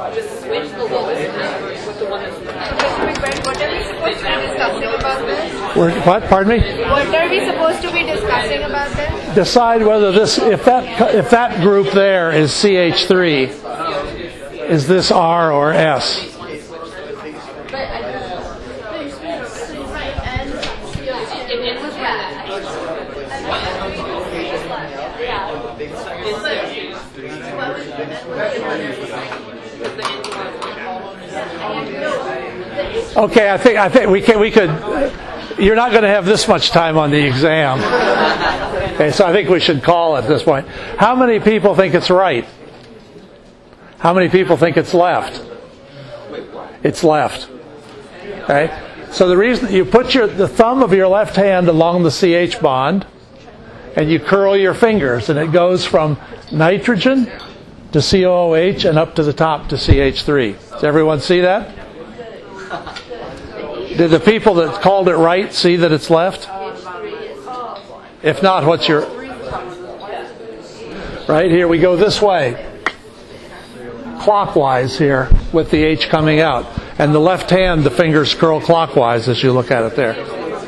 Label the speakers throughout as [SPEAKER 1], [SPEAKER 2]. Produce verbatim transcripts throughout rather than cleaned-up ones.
[SPEAKER 1] switch the lowest number with the one that's
[SPEAKER 2] What are we supposed to be discussing about this?
[SPEAKER 3] We're, what? Pardon me?
[SPEAKER 2] What are we supposed to be discussing about this?
[SPEAKER 3] Decide whether this, if that, if that group there is C H three, is this R or S? Okay, I think I think we can we could. You're not going to have this much time on the exam. Okay, so I think we should call at this point. How many people think it's right? How many people think it's left? It's left. Okay. So the reason you put your the thumb of your left hand along the C H bond, and you curl your fingers, and it goes from nitrogen to C O O H and up to the top to C H three. Does everyone see that? Did the people that called it right see that it's left? If not, what's your... Right, here we go this way. Clockwise here with the H coming out. And the left hand, the fingers curl clockwise as you look at it there.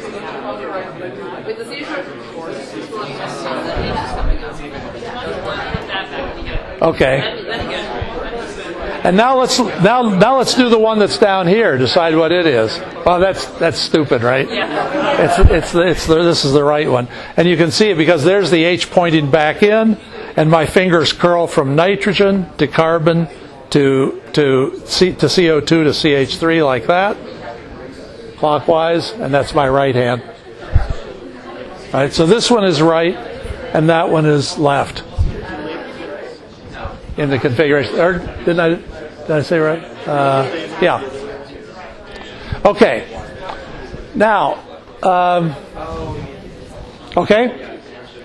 [SPEAKER 3] Okay. And now let's now now let's do the one that's down here. Decide what it is. Well, that's that's stupid, right? It's it's it's the, this is the right one, and you can see it because there's the H pointing back in, and my fingers curl from nitrogen to carbon to to C, to C O two to C H three like that, clockwise, and that's my right hand. All right, so this one is right, and that one is left in the configuration. Or didn't I? Did I say right? Uh, yeah. Okay. Now, um, okay.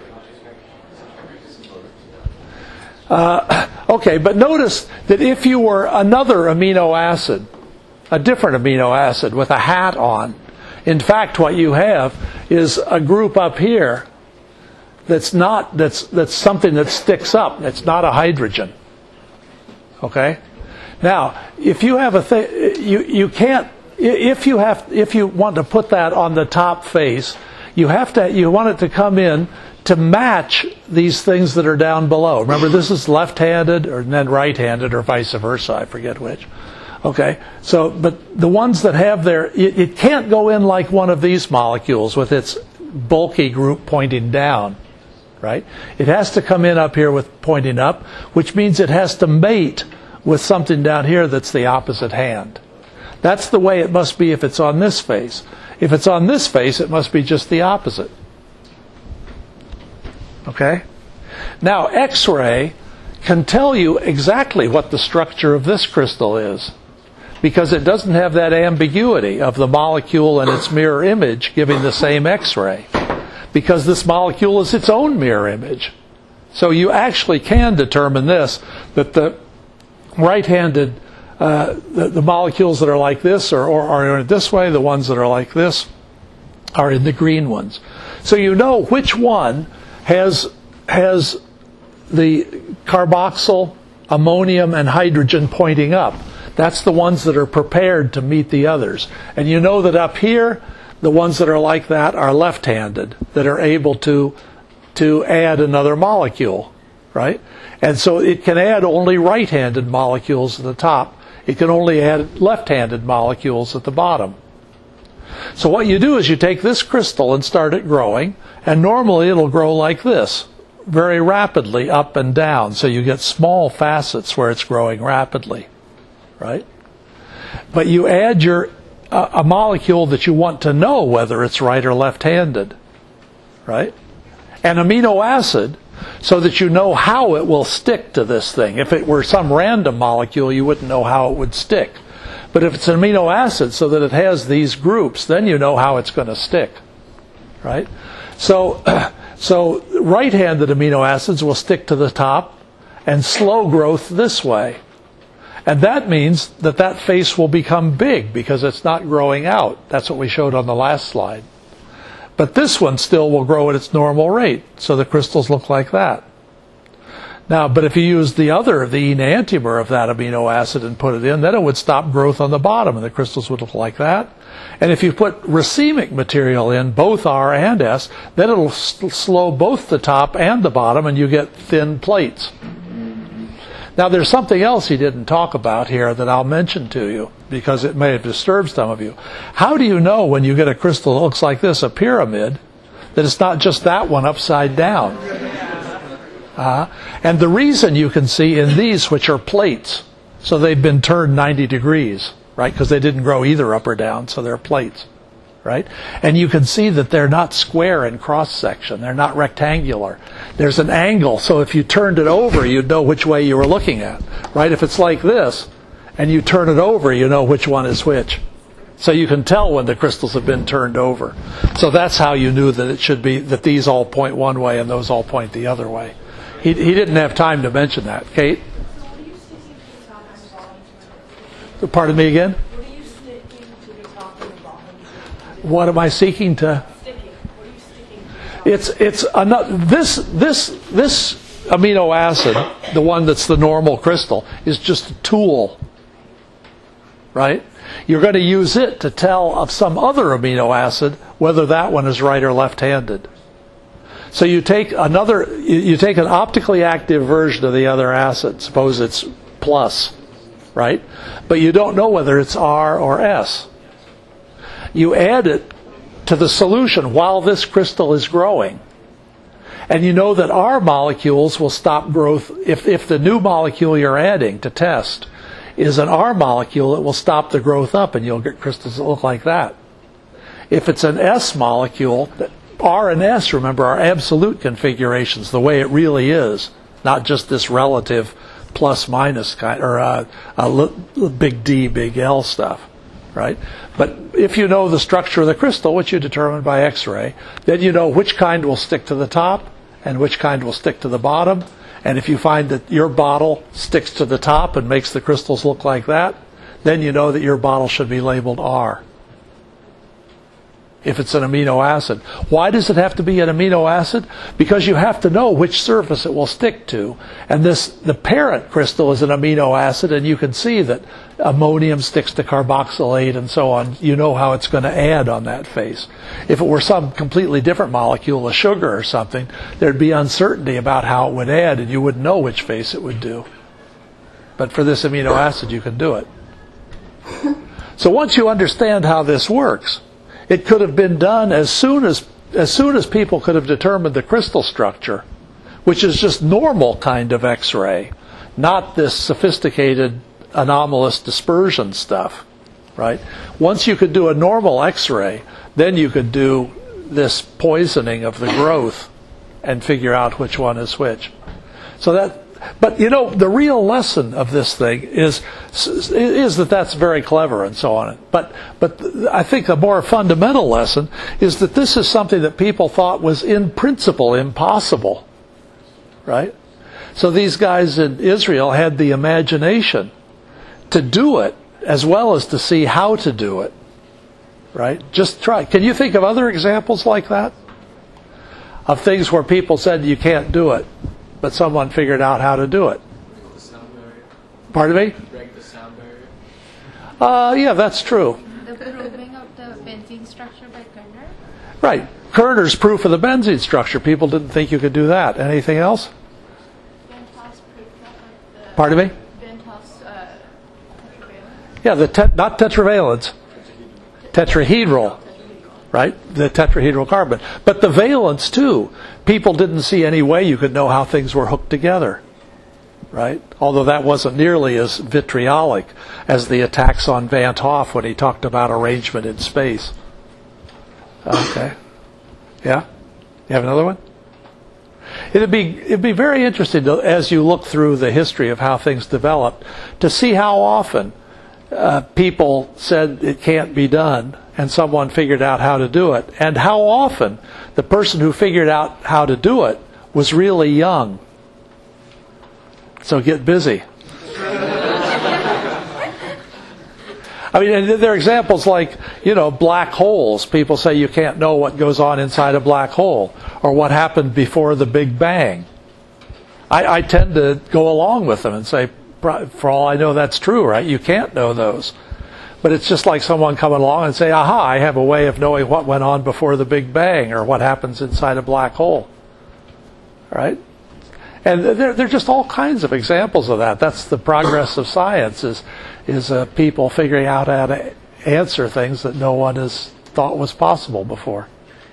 [SPEAKER 3] Uh, okay, but notice that if you were another amino acid, a different amino acid with a hat on, in fact, what you have is a group up here that's not that's that's something that sticks up. It's not a hydrogen. Okay. Now, if you have a th- you you can't if you have if you want to put that on the top face, you have to you want it to come in to match these things that are down below. Remember, this is left-handed or then right-handed or vice versa. I forget which. Okay. So, but the ones that have their it, it can't go in like one of these molecules with its bulky group pointing down. Right? It has to come in up here with pointing up, which means it has to mate with something down here that's the opposite hand. That's the way it must be if it's on this face. If it's on this face, it must be just the opposite. Okay? Now, X-ray can tell you exactly what the structure of this crystal is, because it doesn't have that ambiguity of the molecule and its mirror image giving the same X-ray, because this molecule is its own mirror image. So you actually can determine this, that the right-handed, uh, the, the molecules that are like this are, or are in this way, the ones that are like this are in the green ones. So you know which one has has the carboxyl, ammonium, and hydrogen pointing up. That's the ones that are prepared to meet the others. And you know that up here, the ones that are like that are left-handed, that are able to to add another molecule, right? And so it can add only right-handed molecules at the top. It can only add left-handed molecules at the bottom. So what you do is you take this crystal and start it growing, and normally it'll grow like this, very rapidly up and down. So you get small facets where it's growing rapidly, right? But you add your uh, a molecule that you want to know whether it's right or left-handed, right? An amino acid, so that you know how it will stick to this thing. If it were some random molecule, you wouldn't know how it would stick. But if it's an amino acid, so that it has these groups, then you know how it's going to stick, right? So, so right-handed amino acids will stick to the top, and slow growth this way. And that means that that face will become big because it's not growing out. That's what we showed on the last slide. But this one still will grow at its normal rate, so the crystals look like that. Now, but if you use the other, the enantiomer of that amino acid and put it in, then it would stop growth on the bottom, and the crystals would look like that. And if you put racemic material in, both R and S, then it'll s- slow both the top and the bottom, and you get thin plates. Now, there's something else he didn't talk about here that I'll mention to you, because it may have disturbed some of you. How do you know when you get a crystal that looks like this, a pyramid, that it's not just that one upside down? Uh, and the reason you can see in these, which are plates, so they've been turned ninety degrees, right? Because they didn't grow either up or down, so they're plates, right? And you can see that they're not square in cross-section. They're not rectangular. There's an angle, so if you turned it over, you'd know which way you were looking at, right? If it's like this, and you turn it over, you know which one is which. So you can tell when the crystals have been turned over. So that's how you knew that it should be, that these all point one way and those all point the other way. He, he didn't have time to mention that. Kate? Pardon me again?
[SPEAKER 2] What are you sticking to the top and the bottom?
[SPEAKER 3] What am I seeking to?
[SPEAKER 2] Sticking. What are you sticking to?
[SPEAKER 3] It's it's another, this this this amino acid, the one that's the normal crystal, is just a tool, right? You're going to use it to tell of some other amino acid whether that one is right or left-handed. So you take another, you, you take an optically active version of the other acid. Suppose it's plus, right? But you don't know whether it's R or S. You add it to the solution while this crystal is growing. And you know that R molecules will stop growth. If, if the new molecule you're adding to test is an R molecule, it will stop the growth up, and you'll get crystals that look like that. If it's an S molecule, R and S, remember, are absolute configurations, the way it really is, not just this relative plus minus kind, or uh, a big D, big L stuff, right? But if you know the structure of the crystal, which you determine by X-ray, then you know which kind will stick to the top and which kind will stick to the bottom. And if you find that your bottle sticks to the top and makes the crystals look like that, then you know that your bottle should be labeled R. If it's an amino acid. Why does it have to be an amino acid? Because you have to know which surface it will stick to. And this, the parent crystal is an amino acid, and you can see that ammonium sticks to carboxylate and so on. You know how it's going to add on that face. If it were some completely different molecule, a sugar or something, there'd be uncertainty about how it would add, and you wouldn't know which face it would do. But for this amino acid, you can do it. So once you understand how this works, it could have been done as soon as as soon as people could have determined the crystal structure, which is just normal kind of X-ray, not this sophisticated anomalous dispersion stuff, right? Once you could do a normal X-ray, then you could do this poisoning of the growth and figure out which one is which. So that, but you know, the real lesson of this thing is is that that's very clever and so on. But but I think the more fundamental lesson is that this is something that people thought was in principle impossible, right? So these guys in Israel had the imagination to do it as well as to see how to do it, right? Just try. Can you think of other examples like that? Of things where people said you can't do it, but someone figured out how to do it.
[SPEAKER 4] Break the sound barrier.
[SPEAKER 3] Pardon me?
[SPEAKER 4] Break the sound barrier.
[SPEAKER 3] Uh, yeah, that's true.
[SPEAKER 2] The proving of the benzene structure by Kerner?
[SPEAKER 3] Right. Kerner's proof of the benzene structure. People didn't think you could do that. Anything else?
[SPEAKER 2] Benthoff's proof of the...
[SPEAKER 3] Pardon me?
[SPEAKER 2] Benthoff's uh, tetravalent?
[SPEAKER 3] Yeah, the tet- not tetravalents. Tetrahedral. Right? The tetrahedral carbon. But the valence, too. People didn't see any way you could know how things were hooked together. Right? Although that wasn't nearly as vitriolic as the attacks on Van't Hoff when he talked about arrangement in space. Okay. Yeah? You have another one? It'd be it'd be very interesting to, as you look through the history of how things developed, to see how often uh, people said it can't be done and someone figured out how to do it, and how often the person who figured out how to do it was really young. So get busy. I mean, and there are examples like, you know, black holes. People say you can't know what goes on inside a black hole or what happened before the Big Bang. I, I tend to go along with them and say, for all I know, that's true, right? You can't know those. But it's just like someone coming along and say, aha, I have a way of knowing what went on before the Big Bang or what happens inside a black hole. Right? And there, there are just all kinds of examples of that. That's the progress of science, is, is uh, people figuring out how to answer things that no one has thought was possible before.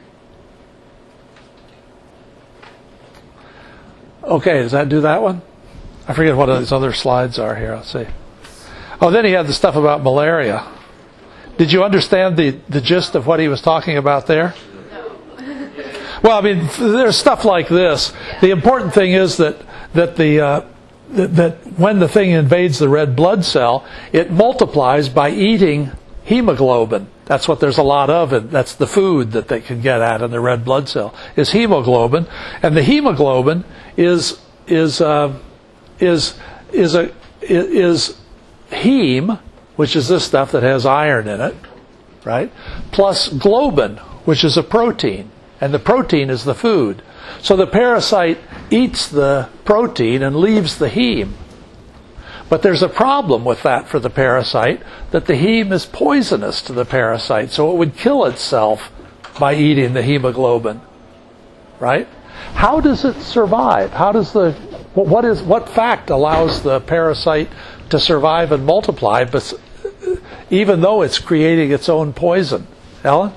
[SPEAKER 3] Okay, does that do that one? I forget what those other slides are here. Let's see. Oh, then he had the stuff about malaria. Did you understand the, the gist of what he was talking about there? Well, I mean, there's stuff like this. The important thing is that that the uh, that, that when the thing invades the red blood cell, it multiplies by eating hemoglobin. That's what there's a lot of, and that's the food that they can get at in the red blood cell is hemoglobin, and the hemoglobin is is uh, is is a is heme, which is this stuff that has iron in it, right? Plus globin, which is a protein. And the protein is the food. So the parasite eats the protein and leaves the heme. But there's a problem with that for the parasite, that the heme is poisonous to the parasite, so it would kill itself by eating the hemoglobin. Right? How does it survive? How does the what is what fact allows the parasite to survive and multiply, but even though it's creating its own poison? Ellen?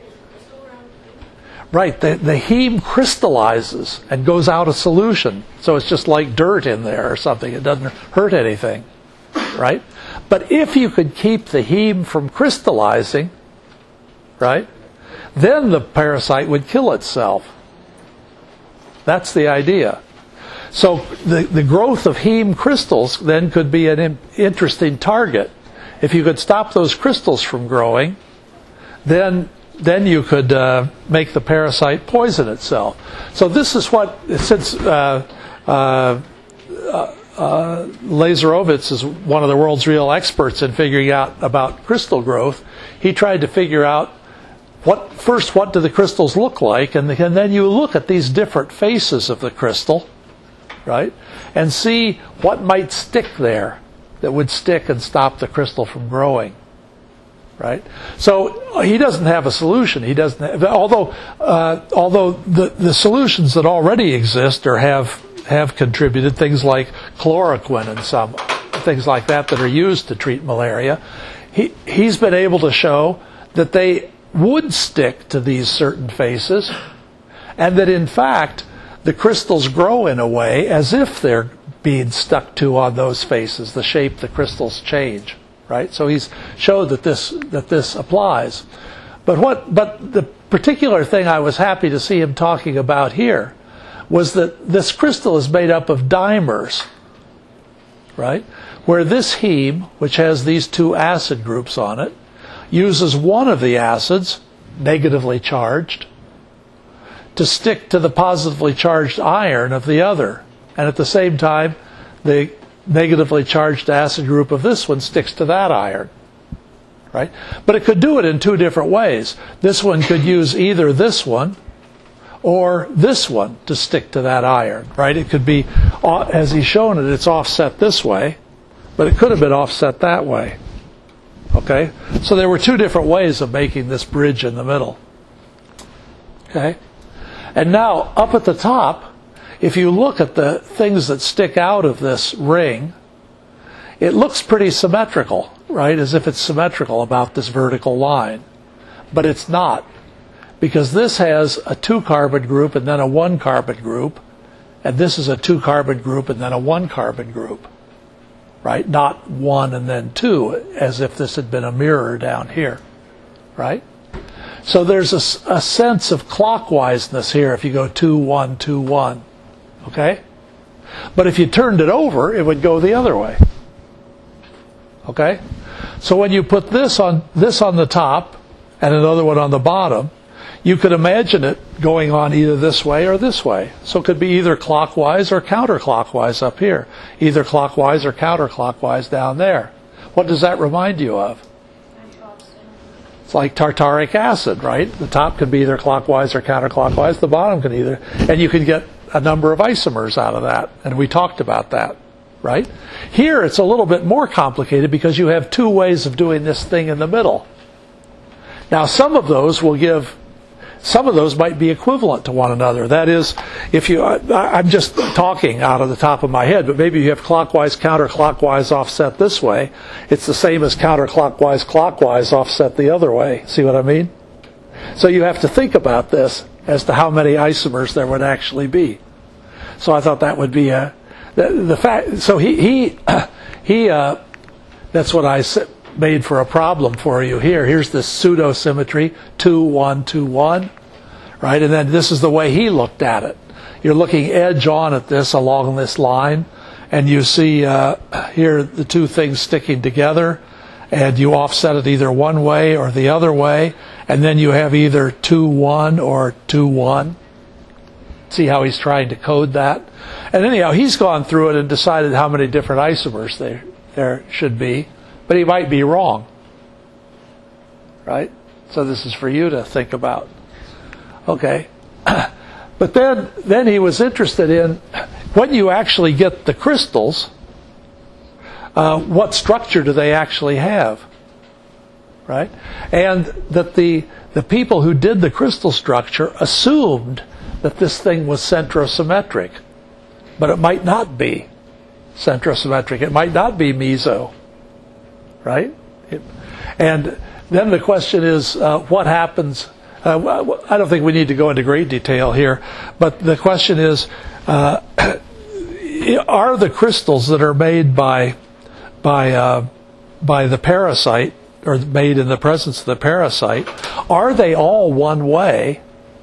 [SPEAKER 3] Right, the, the heme crystallizes and goes out a solution. So it's just like dirt in there or something. It doesn't hurt anything. Right? But if you could keep the heme from crystallizing, right, then the parasite would kill itself. That's the idea. So the, the growth of heme crystals then could be an in, interesting target. If you could stop those crystals from growing, then then you could uh, make the parasite poison itself. So this is what, since uh, uh, uh, uh, Lazarovitz is one of the world's real experts in figuring out about crystal growth, he tried to figure out what first, what do the crystals look like, and, the, and then you look at these different faces of the crystal, right, and see what might stick there that would stick and stop the crystal from growing. Right, so he doesn't have a solution. He doesn't, have, although uh, although the the solutions that already exist or have have contributed, things like chloroquine and some things like that that are used to treat malaria. He he's been able to show that they would stick to these certain faces, and that in fact the crystals grow in a way as if they're being stuck to on those faces. The shape the crystals change. Right, so he's showed that this that this applies, but what? But the particular thing I was happy to see him talking about here was that this crystal is made up of dimers, right? Where this heme, which has these two acid groups on it, uses one of the acids, negatively charged, to stick to the positively charged iron of the other, and at the same time, the negatively charged acid group of this one sticks to that iron, right? But it could do it in two different ways. This one could use either this one or this one to stick to that iron, right? It could be, as he's shown it, it's offset this way, but it could have been offset that way. Okay? So there were two different ways of making this bridge in the middle. Okay? And now, up at the top, if you look at the things that stick out of this ring, it looks pretty symmetrical, right? As if it's symmetrical about this vertical line. But it's not, because this has a two-carbon group and then a one-carbon group, and this is a two-carbon group and then a one-carbon group, right? Not one and then two, as if this had been a mirror down here, right? So there's a, a sense of clockwise-ness here if you go two, one, two, one. Okay? But if you turned it over, it would go the other way. Okay? So when you put this on this on the top and another one on the bottom, you could imagine it going on either this way or this way. So it could be either clockwise or counterclockwise up here. Either clockwise or counterclockwise down there. What does that remind you of? It's like tartaric acid, right? The top could be either clockwise or counterclockwise. The bottom can either. And you can get a number of isomers out of that, and we talked about that, right? Here it's a little bit more complicated because you have two ways of doing this thing in the middle. Now, some of those will give, some of those might be equivalent to one another. That is, if you, I, I'm just talking out of the top of my head, but maybe you have clockwise, counterclockwise offset this way. It's the same as counterclockwise, clockwise offset the other way. See what I mean? So you have to think about this as to how many isomers there would actually be. So I thought that would be a, the, the fact, so he, he, he uh, that's what I made for a problem for you here. Here's this pseudo-symmetry, two, one, two, one, right? And then this is the way he looked at it. You're looking edge on at this along this line, and you see uh, here the two things sticking together, and you offset it either one way or the other way, and then you have either two, one or two, one. See how he's trying to code that? And anyhow, he's gone through it and decided how many different isomers there, there should be, but he might be wrong. Right? So this is for you to think about. Okay. But then, then he was interested in, when you actually get the crystals, uh, what structure do they actually have? Right? And that the, the people who did the crystal structure assumed that this thing was centrosymmetric. But it might not be centrosymmetric. It might not be meso. Right? It, and then the question is, uh, what happens? Uh, I don't think we need to go into great detail here, but the question is, uh, are the crystals that are made by by uh, by the parasite, or made in the presence of the parasite, are they all one way,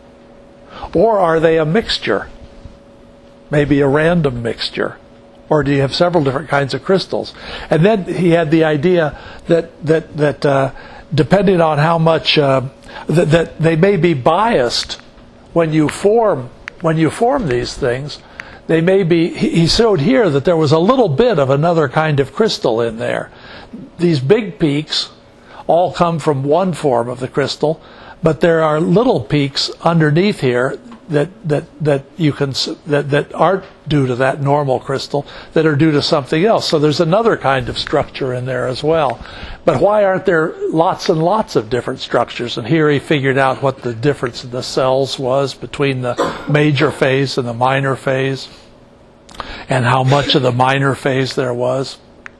[SPEAKER 3] or are they a mixture? Maybe a random mixture. Or do you have several different kinds of crystals? And then he had the idea that that that uh, depending on how much uh, that, that they may be biased when you form when you form these things. They may be. He showed here that there was a little bit of another kind of crystal in there. These big peaks all come from one form of the crystal, but there are little peaks underneath here that that that you can that that aren't due to that normal crystal, that are due to something else. So there's another kind of structure in there as well. But why aren't there lots and lots of different structures? And here he figured out what the difference in the cells was between the major phase and the minor phase, and how much of the minor phase there was.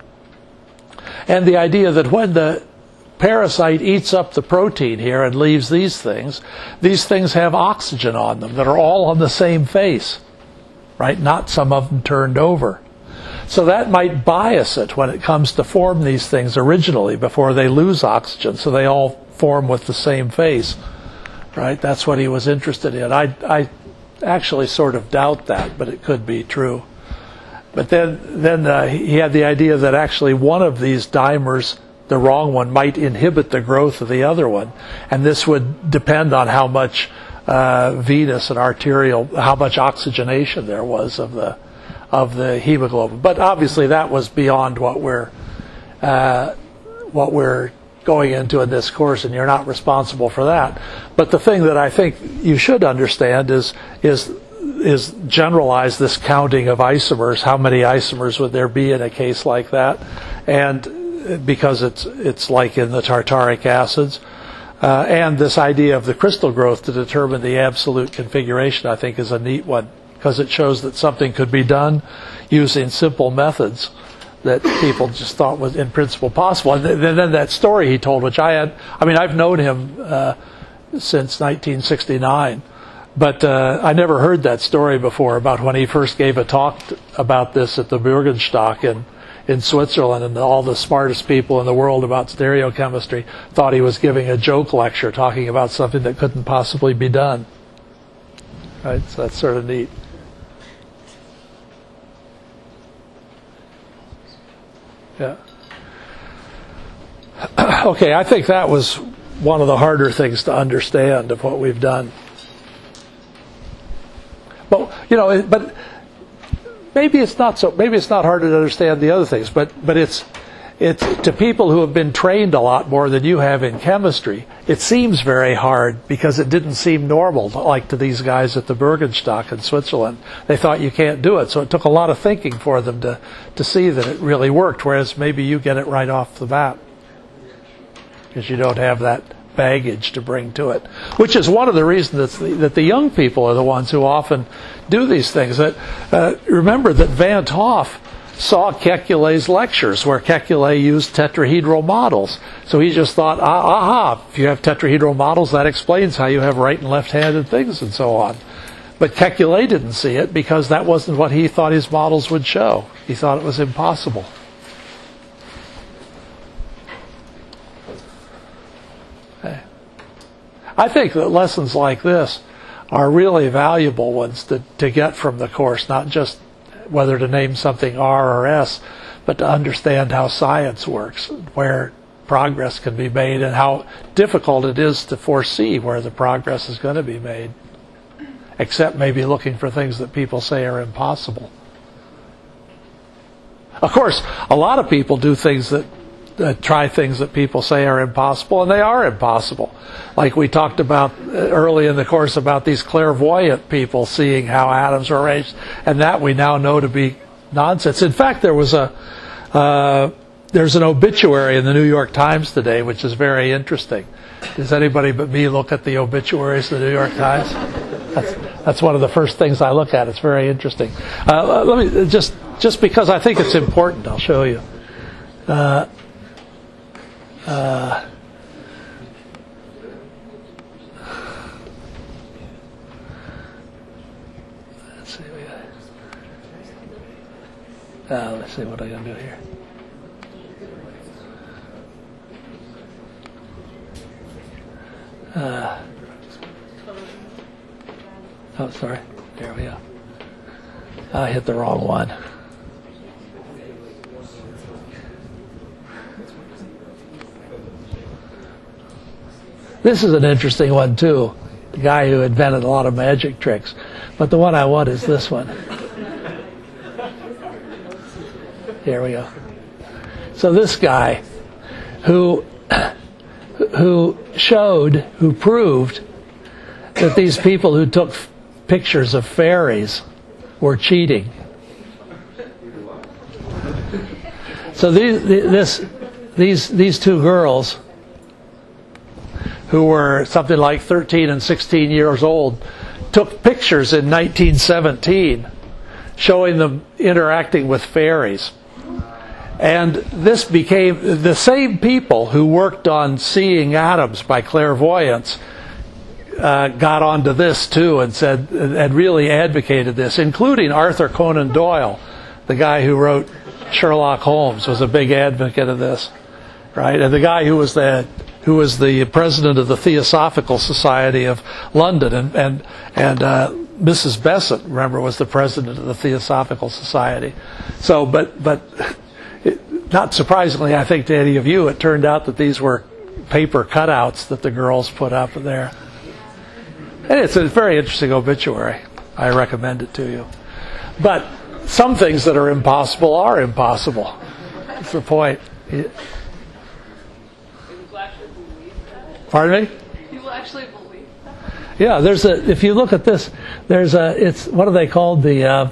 [SPEAKER 3] And the idea that when the parasite eats up the protein here and leaves these things, these things have oxygen on them that are all on the same face, right? Not some of them turned over. So that might bias it when it comes to form these things originally before they lose oxygen, so they all form with the same face, right? That's what he was interested in. I, I actually sort of doubt that, but it could be true. But then, then uh, he had the idea that actually one of these dimers, the wrong one, might inhibit the growth of the other one, and this would depend on how much uh, venous and arterial, how much oxygenation there was of the of the hemoglobin. But obviously, that was beyond what we're uh, what we're going into in this course, and you're not responsible for that. But the thing that I think you should understand is is is generalize this counting of isomers. How many isomers would there be in a case like that? And because it's it's like in the tartaric acids, uh, and this idea of the crystal growth to determine the absolute configuration, I think, is a neat one, because it shows that something could be done using simple methods that people just thought was in principle possible. And then, then that story he told, which I had, I mean, I've known him uh, since nineteen sixty-nine, but uh, I never heard that story before about when he first gave a talk t- about this at the Bürgenstock in in Switzerland, and all the smartest people in the world about stereochemistry thought he was giving a joke lecture talking about something that couldn't possibly be done. Right? So that's sort of neat. Yeah. Okay, I think that was one of the harder things to understand of what we've done. But you know, but maybe it's not so. Maybe it's not hard to understand the other things. But but it's it's to people who have been trained a lot more than you have in chemistry, it seems very hard because it didn't seem normal, like to these guys at the Bergenstock in Switzerland. They thought you can't do it, so it took a lot of thinking for them to, to see that it really worked, whereas maybe you get it right off the bat because you don't have that baggage to bring to it, which is one of the reasons that the, that the young people are the ones who often do these things. That uh, remember that Van't Hoff saw Kekule's lectures where Kekule used tetrahedral models. So he just thought, ah, aha, if you have tetrahedral models, that explains how you have right and left-handed things and so on. But Kekule didn't see it because that wasn't what he thought his models would show. He thought it was impossible. Okay. I think that lessons like this are really valuable ones to, to get from the course, not just whether to name something R or S, but to understand how science works, where progress can be made, and how difficult it is to foresee where the progress is going to be made, except maybe looking for things that people say are impossible. Of course, a lot of people do things that uh, try things that people say are impossible, and they are impossible. Like we talked about early in the course about these clairvoyant people seeing how atoms are arranged, and that we now know to be nonsense. In fact, there was a uh, there's an obituary in the New York Times today, which is very interesting. Does anybody but me look at the obituaries of the New York Times? That's, that's one of the first things I look at. It's very interesting. Uh, let me just just because I think it's important, I'll show you. Uh, uh, let's see. We got, uh, let's see what I gotta do here. Uh, oh, sorry. There we go. I hit the wrong one. This is an interesting one, too. The guy who invented a lot of magic tricks. But the one I want is this one. Here we go. So this guy who who showed, who proved that these people who took pictures of fairies were cheating. So these this these these two girls, who were something like thirteen and sixteen years old, took pictures in nineteen seventeen showing them interacting with fairies. And this became the same people who worked on seeing atoms by clairvoyance uh, got onto this too and said and really advocated this, including Arthur Conan Doyle, the guy who wrote Sherlock Holmes, was a big advocate of this, right? And the guy who was the who was the president of the Theosophical Society of London, and and and uh, Missus Besant, remember, was the president of the Theosophical Society. So, but but. It, not surprisingly, I think to any of you, it turned out that these were paper cutouts that the girls put up there. And it's a very interesting obituary. I recommend it to you. But some things that are impossible are impossible. That's the point. It,
[SPEAKER 1] People actually believe that?
[SPEAKER 3] pardon me?
[SPEAKER 1] People actually believe that?
[SPEAKER 3] Yeah, there's a. If you look at this, there's a. It's what are they called? The. Uh,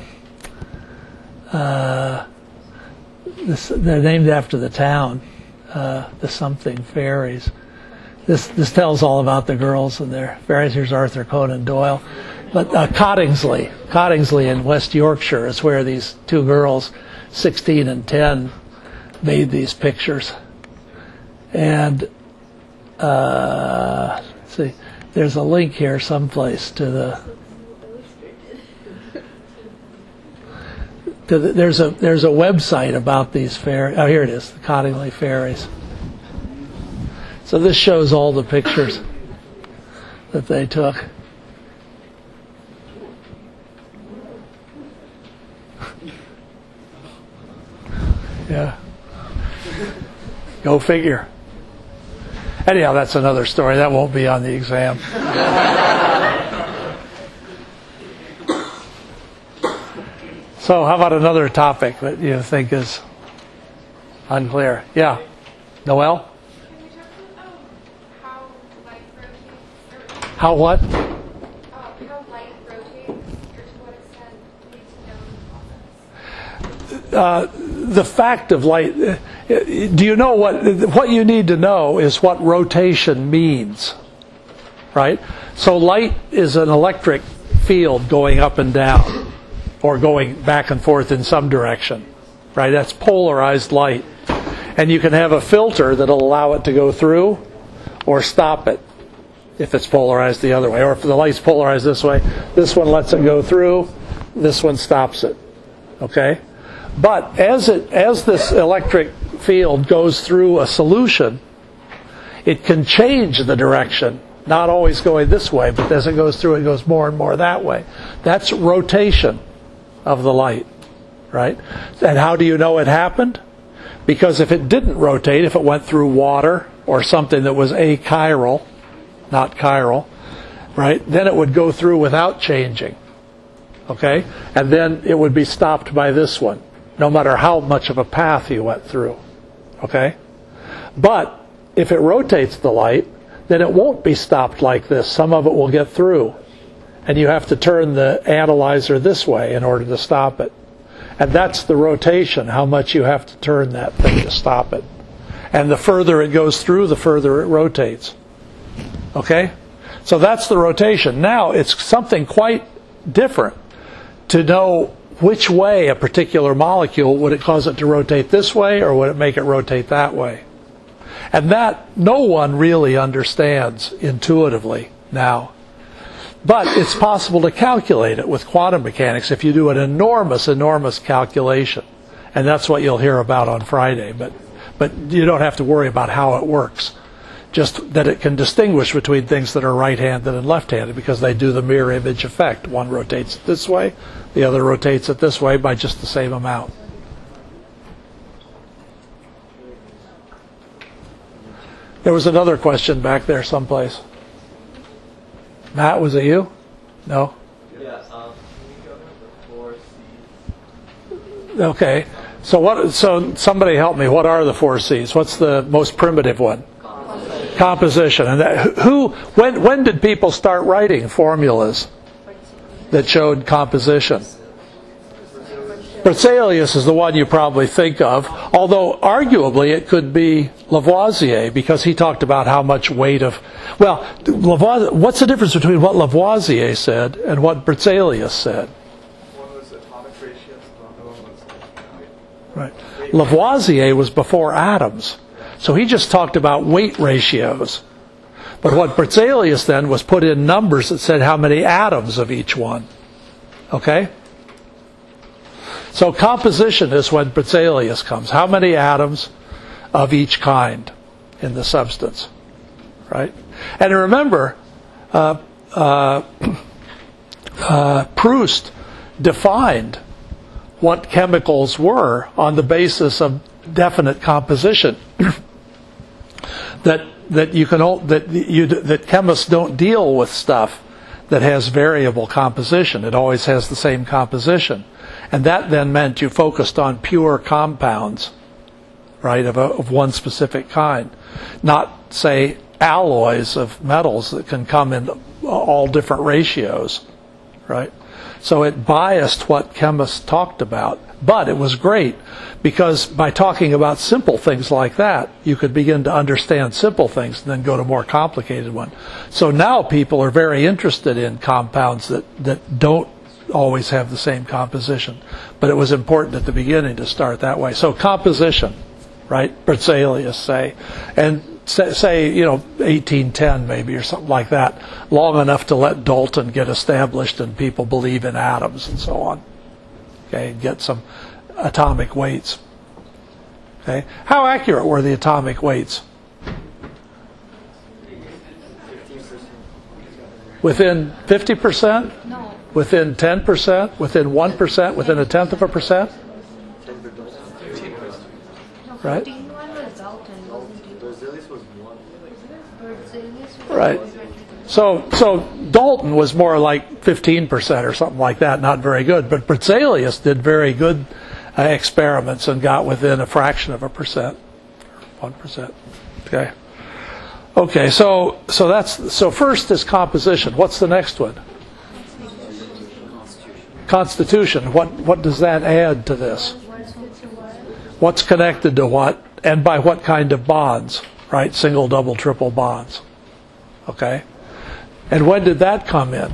[SPEAKER 3] uh, This, they're named after the town, uh, the something fairies. This this tells all about the girls and their fairies. Here's Arthur Conan Doyle. But uh, Coddingsley, Coddingsley in West Yorkshire is where these two girls, sixteen and ten, made these pictures. And uh, let's see, there's a link here someplace to the. There's a there's a website about these fairies. Oh, here it is, the Coddingsley fairies. So this shows all the pictures that they took. Yeah. Go figure. Anyhow, that's another story. That won't be on the exam. So how about another topic that you think is Unclear. Yeah. Noel?
[SPEAKER 2] Can we talk about um, how light rotates? Or,
[SPEAKER 3] How what?
[SPEAKER 2] uh, how light rotates, or to what extent we need to know the process?
[SPEAKER 3] Uh, the fact of light, uh, do you know what, what you need to know is what rotation means, right? So light is an electric field going up and down, or going back and forth in some direction, right? That's polarized light. And you can have a filter that'll allow it to go through or stop it if it's polarized the other way. Or if the light's polarized this way, this one lets it go through, this one stops it. Okay? But as it as this electric field goes through a solution, it can change the direction, not always going this way, but as it goes through, it goes more and more that way. That's rotation of the light, right? And how do you know it happened? Because if it didn't rotate, if it went through water or something that was achiral, not chiral, right, then it would go through without changing. Okay? And then it would be stopped by this one, no matter how much of a path you went through. Okay? But if it rotates the light, then it won't be stopped like this. Some of it will get through. And you have to turn the analyzer this way in order to stop it. And that's the rotation, how much you have to turn that thing to stop it. And the further it goes through, the further it rotates. Okay? So that's the rotation. Now, it's something quite different to know which way a particular molecule, would it cause it to rotate this way or would it make it rotate that way? And that no one really understands intuitively now. But it's possible to calculate it with quantum mechanics if you do an enormous, enormous calculation. And that's what you'll hear about on Friday. But, but you don't have to worry about how it works. Just that it can distinguish between things that are right-handed and left-handed because they do the mirror image effect. One rotates it this way, the other rotates it this way by just the same amount. There was another question back there someplace. Matt, was it you? No?
[SPEAKER 4] Yeah, um, can we go to the four C's?
[SPEAKER 3] Okay. So what? So somebody help me. What are the four C's? What's the most primitive one?
[SPEAKER 4] Composition.
[SPEAKER 3] Composition. And that, who? When? When did people start writing formulas that showed composition? Berzelius is the one you probably think of, although arguably it could be Lavoisier because he talked about how much weight of... Well, Lavoisier, what's the difference between what Lavoisier said and what Berzelius said?
[SPEAKER 4] One was atomic ratios, the other one was like,
[SPEAKER 3] Right. Lavoisier was before atoms, so he just talked about weight ratios. But what Berzelius then was put in numbers that said how many atoms of each one. Okay? So composition is when Berzelius comes. How many atoms of each kind in the substance, right? And remember, uh, uh, uh, Proust defined what chemicals were on the basis of definite composition. that that you can that you that chemists don't deal with stuff that has variable composition. It always has the same composition. And that then meant you focused on pure compounds, right, of, a, of one specific kind. Not, say, alloys of metals that can come in all different ratios, right? So it biased what chemists talked about. But it was great because by talking about simple things like that, you could begin to understand simple things and then go to more complicated ones. So now people are very interested in compounds that, that don't always have the same composition. But it was important at the beginning to start that way. So composition, right? Berzelius, say. And say, say, you know, eighteen ten maybe or something like that. Long enough to let Dalton get established and people believe in atoms and so on. Okay, and get some atomic weights. Okay, how accurate were the atomic weights? Within fifty percent?
[SPEAKER 1] No.
[SPEAKER 3] Within ten percent? Within one percent? Within a tenth of a percent? Right?
[SPEAKER 2] fifty-one was Dalton, wasn't it?
[SPEAKER 4] Berzelius was one.
[SPEAKER 2] Berzelius was
[SPEAKER 3] Right.
[SPEAKER 2] one.
[SPEAKER 3] So, so Dalton was more like fifteen percent or something like that, not very good. But Berzelius did very good uh, experiments and got within a fraction of a percent, one percent. Okay. Okay. So so that's so first is composition. What's the next one? Constitution. What what does that add to this? What's connected to what, and by what kind of bonds? Right? Single, double, triple bonds. Okay. And when did that come in?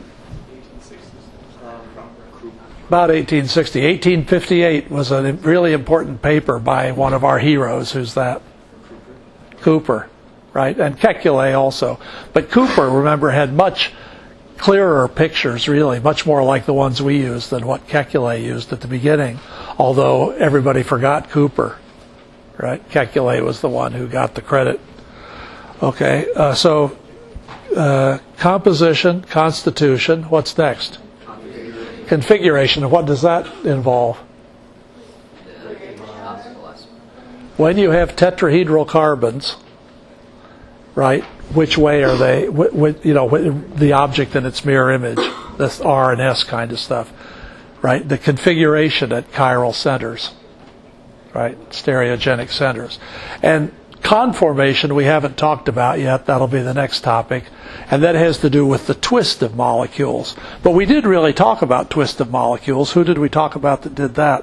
[SPEAKER 3] About eighteen sixty. eighteen fifty-eight was a really important paper by one of our heroes. Who's that? Cooper. Right? And Kekule also. But Cooper, remember, had much clearer pictures, really, much more like the ones we used than what Kekule used at the beginning, although everybody forgot Cooper. Right? Kekule was the one who got the credit. Okay, uh, so uh, composition, constitution, what's next? Configuration. What does that involve? When you have tetrahedral carbons, right, which way are they, wh- wh- you know, wh- the object and its mirror image, this R and S kind of stuff, right? The configuration at chiral centers, right, stereogenic centers. And conformation we haven't talked about yet. That'll be the next topic. And that has to do with the twist of molecules. But we did really talk about twist of molecules. Who did we talk about that did that?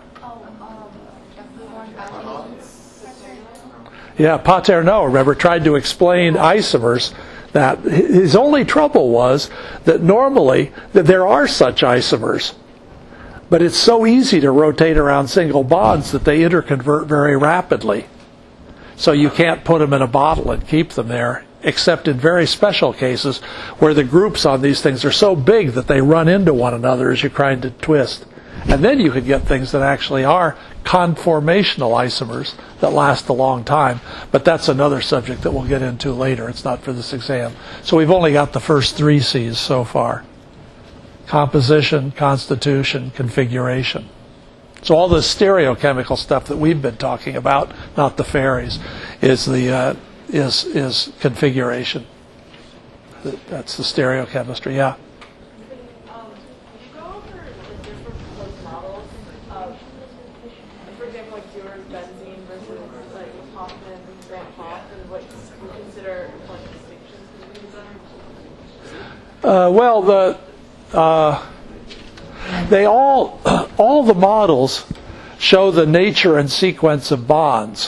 [SPEAKER 3] Yeah, Paterno, remember, tried to explain isomers. That his only trouble was that normally that there are such isomers, but it's so easy to rotate around single bonds that they interconvert very rapidly. So you can't put them in a bottle and keep them there, except in very special cases where the groups on these things are so big that they run into one another as you're trying to twist. And then you could get things that actually are conformational isomers that last a long time. But that's another subject that we'll get into later. It's not for this exam. So we've only got the first three C's so far. Composition, constitution, configuration. So all the stereochemical stuff that we've been talking about, not the fairies, is the uh, is is configuration. That's the stereochemistry. Yeah.
[SPEAKER 1] Um, could you go over the different like, models of, for example, like Dewar's benzene versus like Hoffman, Grant Hoff, and what you consider important distinctions between them?
[SPEAKER 3] Uh, well, the uh, they all all the models show the nature and sequence of bonds.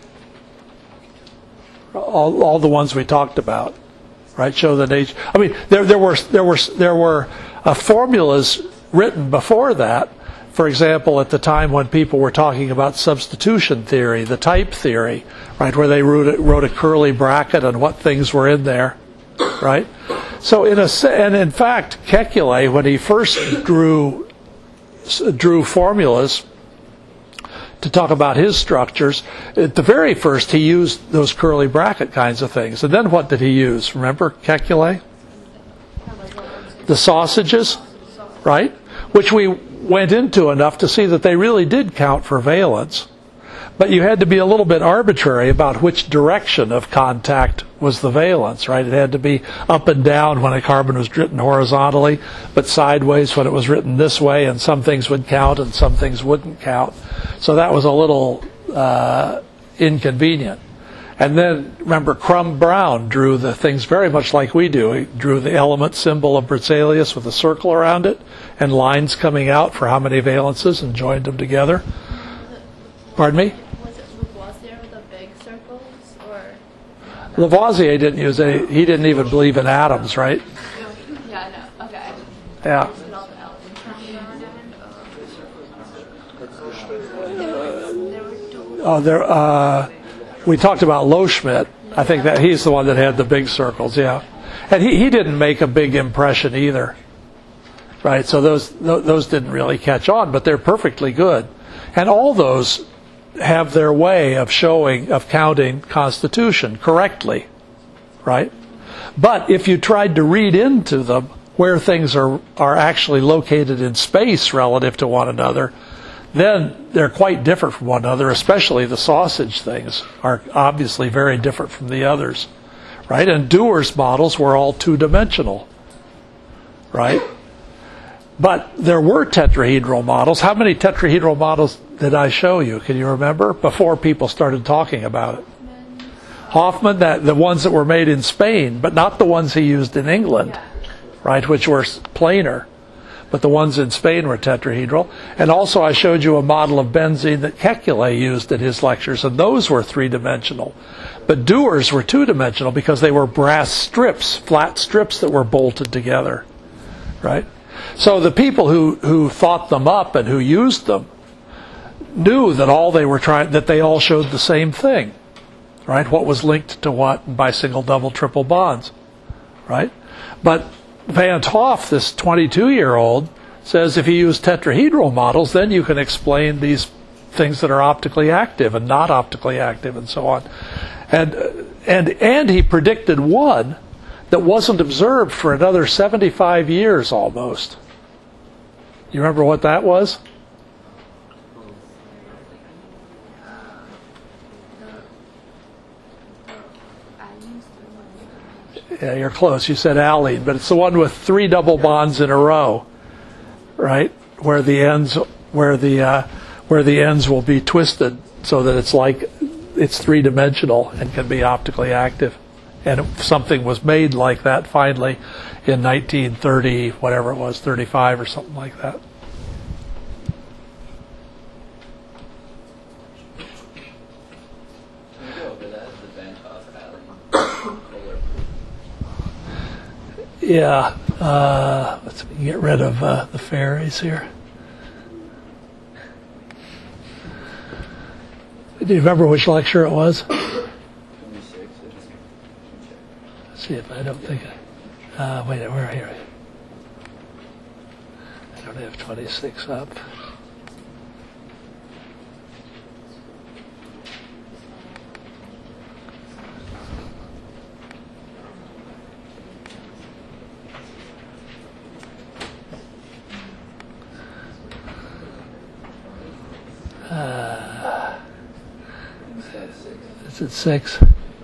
[SPEAKER 3] All, all the ones we talked about, right? Show the nature. I mean, there there were there were there were uh, formulas written before that. For example, at the time when people were talking about substitution theory, the type theory, right, where they wrote a, wrote a curly bracket on what things were in there, right? So in a and in fact, Kekule, when he first drew drew formulas to talk about his structures, at the very first he used those curly bracket kinds of things. And then what did he use? Remember Kekule? The sausages, right? Which we went into enough to see that they really did count for valence. But you had to be a little bit arbitrary about which direction of contact was the valence, right? It had to be up and down when a carbon was written horizontally, but sideways when it was written this way, and some things would count and some things wouldn't count. So that was a little uh, inconvenient. And then, remember, Crum Brown drew the things very much like we do. He drew the element symbol of Berzelius with a circle around it and lines coming out for how many valences and joined them together. Pardon me?
[SPEAKER 5] Was it Lavoisier with the big circles, or?
[SPEAKER 3] Lavoisier didn't use any, he didn't even believe in atoms, right?
[SPEAKER 5] Yeah, I know. Okay.
[SPEAKER 3] Yeah. Oh, there. Uh, we talked about Loschmidt. I think that he's the one that had the big circles. Yeah, and he, he didn't make a big impression either, right? So those those didn't really catch on, but they're perfectly good, and all those have their way of showing, of counting constitution correctly, right? But if you tried to read into them where things are, are actually located in space relative to one another, then they're quite different from one another, especially the sausage things are obviously very different from the others, right? And Dewar's models were all two-dimensional, right? But there were tetrahedral models. How many tetrahedral models did I show you? Can you remember? Before people started talking about it. Hoffman, that the ones that were made in Spain, but not the ones he used in England, right, which were planar. But the ones in Spain were tetrahedral. And also I showed you a model of benzene that Kekulé used in his lectures, and those were three-dimensional. But Dewar's were two-dimensional because they were brass strips, flat strips that were bolted together, right? So the people who, who thought them up and who used them knew that all they were trying, that they all showed the same thing, right? What was linked to what by single, double, triple bonds, right? But Van 't Hoff, this twenty-two-year-old, says if you use tetrahedral models, then you can explain these things that are optically active and not optically active and so on. And and and he predicted one that wasn't observed for another seventy-five years almost. You remember what that was? Yeah, you're close. You said allene, but it's the one with three double bonds in a row, right? Where the ends, where the uh, where the ends will be twisted so that it's like it's three-dimensional and can be optically active. And something was made like that finally in nineteen thirty, whatever it was, thirty-five or something like that.
[SPEAKER 4] Can we go over that? The Van 't Hoff alley polar.
[SPEAKER 3] Yeah, uh, let's get rid of uh, the fairies here. Do you remember which lecture it was?
[SPEAKER 4] twenty-six.
[SPEAKER 3] Let's see if I don't think I... Uh, wait, where are you? I don't have twenty-six up. Uh, it's at six.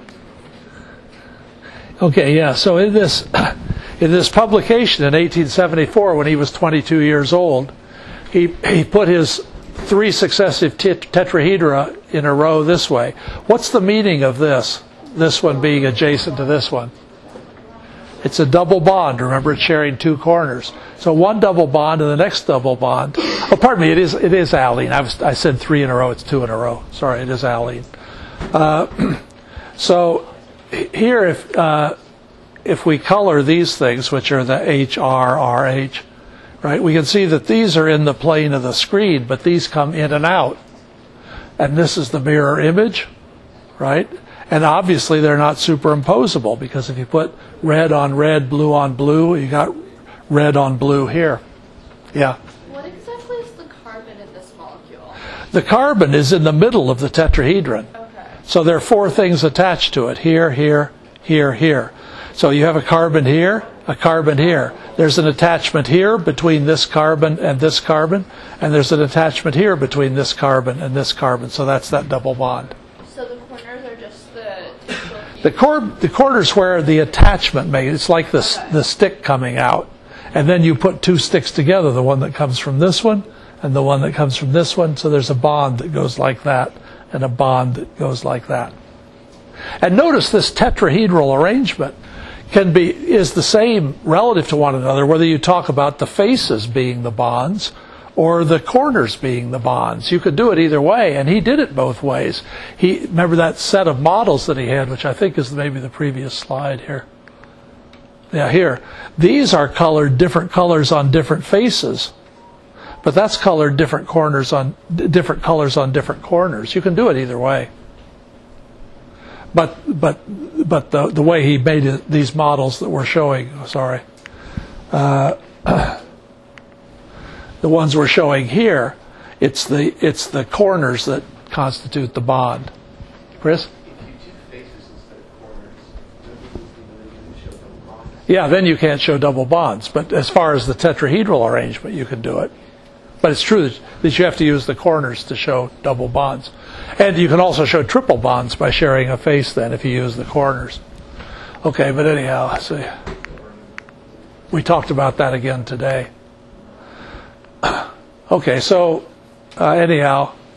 [SPEAKER 3] Okay, yeah. So in this in this publication in eighteen seventy-four, when he was twenty-two years old, he he put his three successive tet- tetrahedra in a row this way. What's the meaning of this? This one being adjacent to this one. It's a double bond. Remember, it's sharing two corners. So one double bond and the next double bond. Oh, pardon me. It is it is allene. I was I said three in a row. It's two in a row. Sorry, it is allene. Uh, so here, if uh, if we color these things, which are the H R R H, right? We can see that these are in the plane of the screen, but these come in and out. And this is the mirror image, right? And obviously they're not superimposable, because if you put red on red, blue on blue, you got red on blue here. Yeah.
[SPEAKER 5] What exactly is the carbon in this molecule?
[SPEAKER 3] The carbon is in the middle of the tetrahedron.
[SPEAKER 5] Okay.
[SPEAKER 3] So there are four things attached to it. Here, here, here, here. So you have a carbon here, a carbon here. There's an attachment here between this carbon and this carbon, and there's an attachment here between this carbon and this carbon. So that's that double bond.
[SPEAKER 5] So the corners are just the typical...
[SPEAKER 3] The, cor- the corners where the attachment made, it's like this,
[SPEAKER 5] Okay.
[SPEAKER 3] the stick coming out. And then you put two sticks together, the one that comes from this one and the one that comes from this one. So there's a bond that goes like that and a bond that goes like that. And notice this tetrahedral arrangement can be is the same relative to one another, whether you talk about the faces being the bonds or the corners being the bonds. You could do it either way, and he did it both ways. He remember that set of models that he had, which I think is maybe the previous slide here. Yeah, here. These are colored different colors on different faces, but that's colored different corners on different colors on different corners. You can do it either way. But but but the the way he made it, these models that we're showing, sorry, uh, the ones we're showing here, it's the it's the corners that constitute the bond. Chris? Yeah, then you can't show double bonds. But as far as the tetrahedral arrangement, you can do it. But it's true that, that you have to use the corners to show double bonds. And you can also show triple bonds by sharing a face then if you use the corners. Okay, but anyhow, let's see. We talked about that again today. Okay, so uh, anyhow,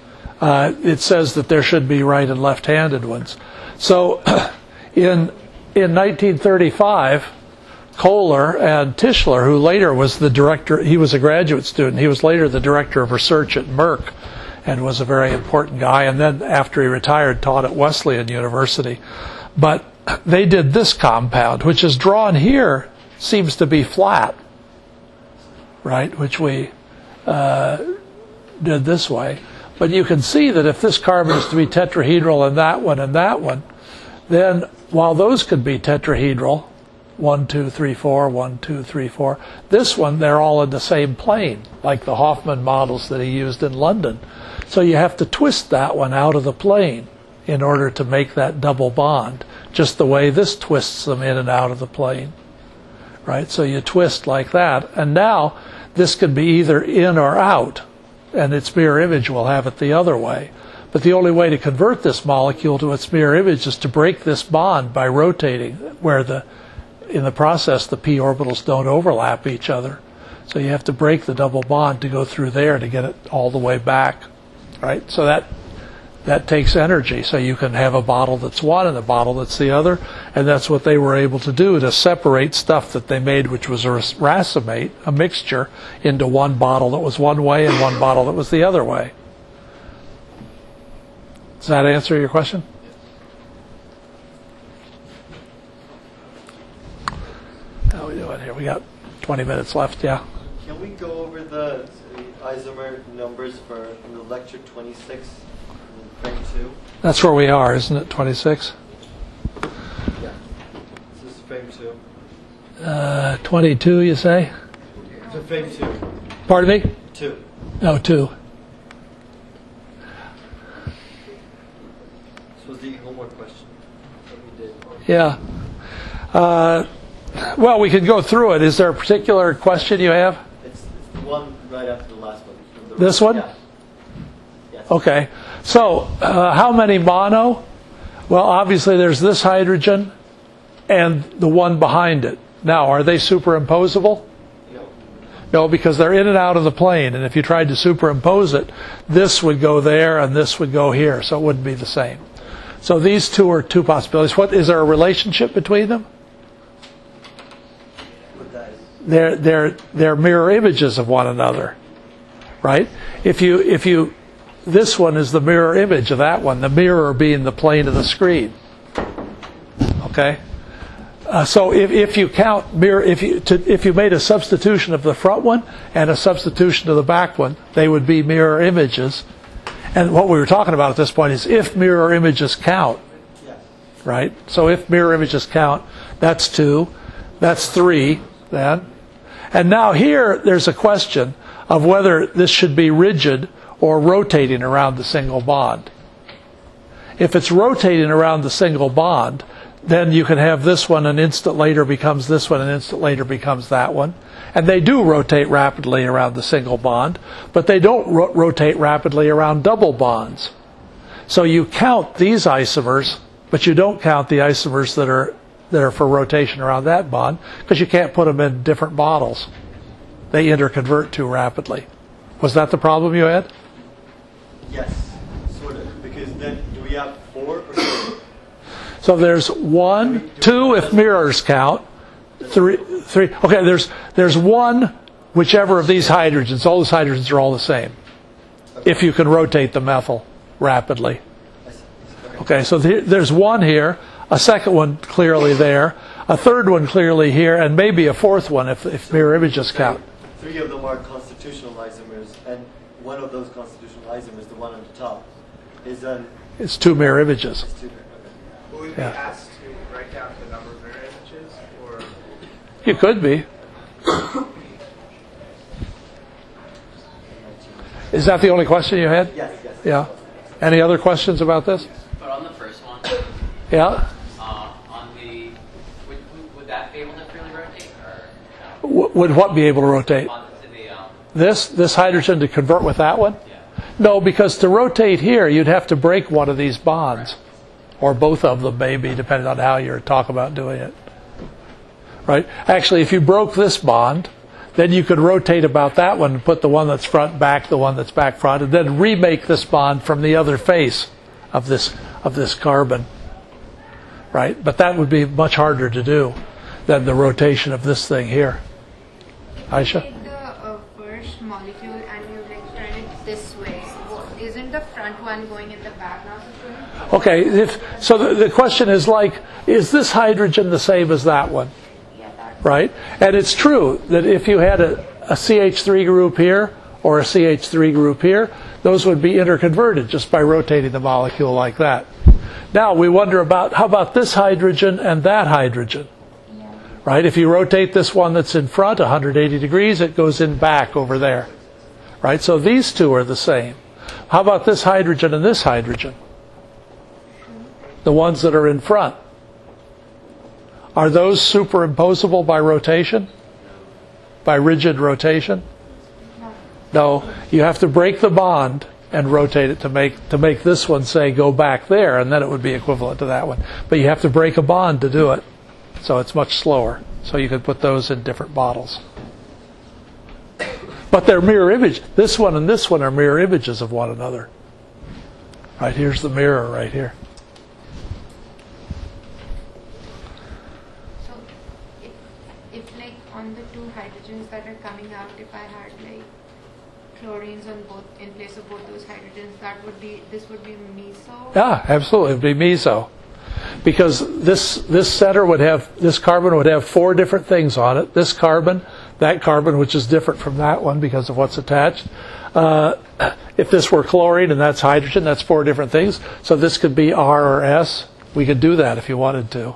[SPEAKER 3] uh, it says that there should be right and left-handed ones. So in in nineteen thirty-five, Kohler and Tischler, who later was the director, he was a graduate student, he was later the director of research at Merck and was a very important guy, and then after he retired taught at Wesleyan University. But they did this compound, which is drawn here, seems to be flat, right, which we uh, did this way. But you can see that if this carbon is to be tetrahedral and that one and that one, then while those could be tetrahedral, one, two, three, four, one, two, three, four, this one, they're all in the same plane, like the Hoffman models that he used in London. So you have to twist that one out of the plane in order to make that double bond, just the way this twists them in and out of the plane, right? So you twist like that, and now this can be either in or out, and its mirror image will have it the other way. But the only way to convert this molecule to its mirror image is to break this bond by rotating, where the in the process the p orbitals don't overlap each other. So you have to break the double bond to go through there to get it all the way back, right? So that that takes energy. So you can have a bottle that's one and a bottle that's the other, and that's what they were able to do, to separate stuff that they made, which was a racemate, a mixture, into one bottle that was one way and one bottle that was the other way. Does that answer your question? How are we doing here? We got twenty minutes left, yeah.
[SPEAKER 4] Can we go over the isomer numbers for in the lecture twenty-six, in frame two?
[SPEAKER 3] That's where we are, isn't it? twenty-six?
[SPEAKER 4] Yeah. This is frame two.
[SPEAKER 3] Uh, twenty-two, you say?
[SPEAKER 4] So frame two.
[SPEAKER 3] Pardon me?
[SPEAKER 4] Two.
[SPEAKER 3] No, two.
[SPEAKER 4] This was the homework question that we did.
[SPEAKER 3] Yeah. Uh, well, we can go through it. Is there a particular question you have?
[SPEAKER 4] It's, it's the one right after the last one. The
[SPEAKER 3] This one?
[SPEAKER 4] Yeah. Yes.
[SPEAKER 3] Okay. So, uh, how many mono? Well, obviously there's this hydrogen and the one behind it. Now, are they superimposable?
[SPEAKER 4] No.
[SPEAKER 3] No, because they're in and out of the plane, and if you tried to superimpose it, this would go there and this would go here, so it wouldn't be the same. So these two are two possibilities. What is there a relationship between them? They're they're they're mirror images of one another, right? If you if you this one is the mirror image of that one, the mirror being the plane of the screen. Okay, uh, so if if you count mirror, if you to, if you made a substitution of the front one and a substitution of the back one, they would be mirror images. And what we were talking about at this point is if mirror images count, right? So if mirror images count, that's two, that's three then. And now here there's a question of whether this should be rigid or rotating around the single bond. If it's rotating around the single bond, then you can have this one an instant later becomes this one, an instant later becomes that one. And they do rotate rapidly around the single bond, but they don't ro- rotate rapidly around double bonds. So you count these isomers, but you don't count the isomers that are that are for rotation around that bond, because you can't put them in different bottles. They interconvert too rapidly. Was that the problem you had?
[SPEAKER 4] Yes, sort of. Because then, do we have four or two?
[SPEAKER 3] So there's one, two if mirrors count, three, three. Okay, there's there's one, whichever of these hydrogens. All those hydrogens are all the same, if you can rotate the methyl rapidly. Okay, so th- there's one here. A second one clearly there, a third one clearly here, and maybe a fourth one if, if mirror images count.
[SPEAKER 4] Three of them are constitutional isomers, and one of those constitutional isomers, the one on the top, is an.
[SPEAKER 3] It's two mirror images.
[SPEAKER 4] It's two, okay.
[SPEAKER 6] Will we be
[SPEAKER 3] Yeah.
[SPEAKER 6] asked to write down the number of mirror images, or
[SPEAKER 3] You could be. Is that the only question you had?
[SPEAKER 4] Yes, yes.
[SPEAKER 3] Yeah. Any other questions about this?
[SPEAKER 7] But on the first one,
[SPEAKER 3] Yeah.
[SPEAKER 7] uh, on the would, would that be able to freely rotate, or
[SPEAKER 3] W- would what be able to rotate?
[SPEAKER 7] no? On to the um,
[SPEAKER 3] This this hydrogen to convert with that one?
[SPEAKER 7] yeah.
[SPEAKER 3] No, because to rotate here, you'd have to break one of these bonds, or both of them, maybe, depending on how you're talking about doing it. Right? Actually, if you broke this bond, then you could rotate about that one and put the one that's front back, the one that's back front, and then remake this bond from the other face of this of this carbon. Right? But that would be much harder to do than the rotation of this thing here. Aisha?
[SPEAKER 8] Take the uh, first molecule and you like turn it this way. Isn't the front one going in the back now?
[SPEAKER 3] Okay, if, so the, the question is like, is this hydrogen the same as that one?
[SPEAKER 8] Yeah, that's
[SPEAKER 3] Right? And it's true that if you had a, a C H three group here or a C H three group here, those would be interconverted just by rotating the molecule like that. Now we wonder about, how about this hydrogen and that hydrogen?
[SPEAKER 8] yeah.
[SPEAKER 3] Right? If you rotate this one that's in front one hundred eighty degrees, it goes in back over there. Right? So these two are the same. How about this hydrogen and this hydrogen? The ones that are in front. Are those superimposable by rotation? By rigid rotation? No. You have to break the bond and rotate it to make to make this one say go back there, and then it would be equivalent to that one. But you have to break a bond to do it. So it's much slower. So you could put those in different bottles. But they're mirror image. This one and this one are mirror images of one another. Right, here's the mirror right here.
[SPEAKER 8] So if, if like on the two hydrogens that are coming out, if I had like chlorines on both in place of both those hydrogens, that would be this would be meso.
[SPEAKER 3] Yeah, absolutely. It would be meso. Because this this center would have, this carbon would have four different things on it. This carbon, that carbon, which is different from that one because of what's attached. Uh, if this were chlorine and that's hydrogen, that's four different things. So this could be R or S. We could do that if you wanted to.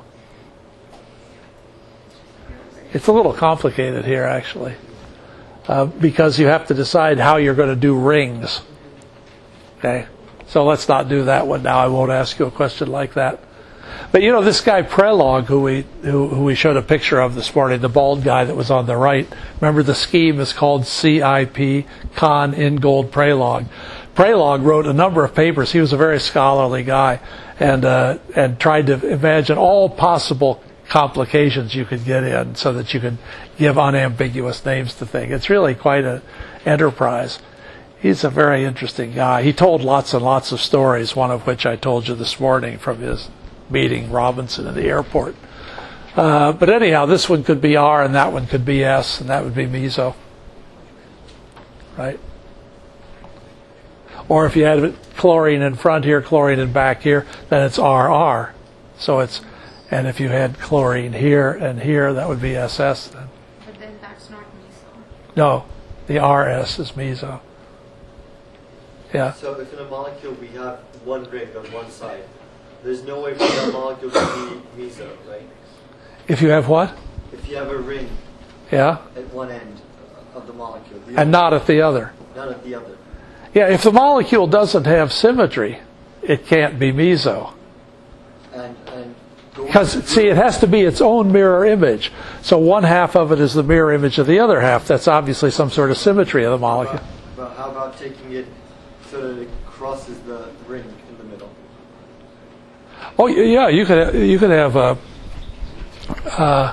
[SPEAKER 3] It's a little complicated here, actually. Uh, because you have to decide how you're going to do rings. Okay? So let's not do that one now. I won't ask you a question like that. But you know, this guy Prelog, who we who, who we showed a picture of this morning, the bald guy that was on the right. Remember, the scheme is called C I P, Kahn, Ingold, Prelog. Prelog wrote a number of papers. He was a very scholarly guy, and uh, and tried to imagine all possible complications you could get in, so that you could give unambiguous names to things. It's really quite an enterprise. He's a very interesting guy. He told lots and lots of stories, one of which I told you this morning from his meeting Robinson at the airport. Uh, but anyhow, this one could be R and that one could be S, and that would be meso. Right? Or if you had chlorine in front here, chlorine in back here, then it's R R. So it's, and if you had chlorine here and here, that would be S S then.
[SPEAKER 8] But then that's not meso.
[SPEAKER 3] No, the R S is meso. Yeah.
[SPEAKER 4] So if in a molecule we have one ring on one side, there's no way for that molecule to be meso, right?
[SPEAKER 3] If you have what?
[SPEAKER 4] If you have a ring
[SPEAKER 3] Yeah.
[SPEAKER 4] at one end of the molecule, the
[SPEAKER 3] And not at the other.
[SPEAKER 4] not at the other.
[SPEAKER 3] Yeah, if the molecule doesn't have symmetry, it can't be meso.
[SPEAKER 4] And and go
[SPEAKER 3] Because, see, it has to be its own mirror image. So one half of it is the mirror image of the other half. That's obviously some sort of symmetry of the molecule.
[SPEAKER 4] But how about taking it so that it crosses the ring in the middle?
[SPEAKER 3] Oh, yeah, you could you could have a, uh,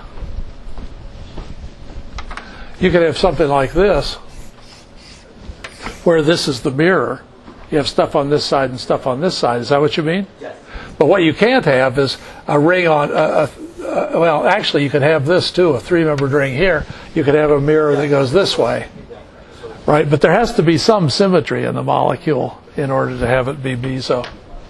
[SPEAKER 3] you could have something like this, where this is the mirror. You have stuff on this side and stuff on this side. Is that what you mean?
[SPEAKER 4] Yes.
[SPEAKER 3] But what you can't have is a ring on, a, a, a, well, actually you could have this too, a three-membered ring here. You could have a mirror that goes this way, right? But there has to be some symmetry in the molecule in order to have it be meso.